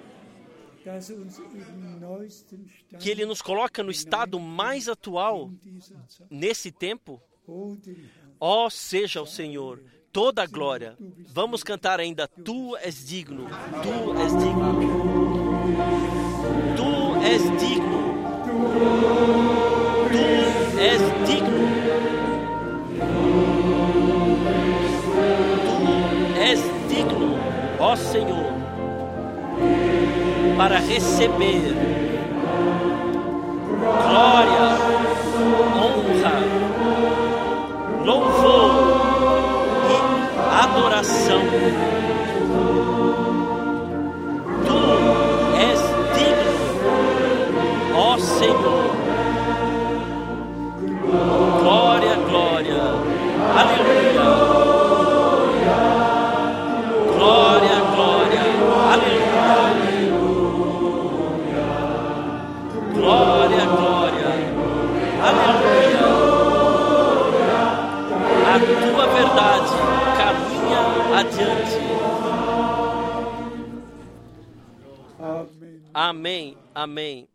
A: que Ele nos coloca no estado mais atual nesse tempo? Ó, seja o Senhor toda a glória. Vamos cantar ainda: Tu és digno, Tu és digno, Tu és digno, Tu és digno, Tu és digno, ó Senhor, para receber glória, honra, louvor e adoração. Tu és digno, ó Senhor. Glória, glória, aleluia. Glória, glória, aleluia. Glória, glória, aleluia. A tua verdade caminha adiante. Amém, amém.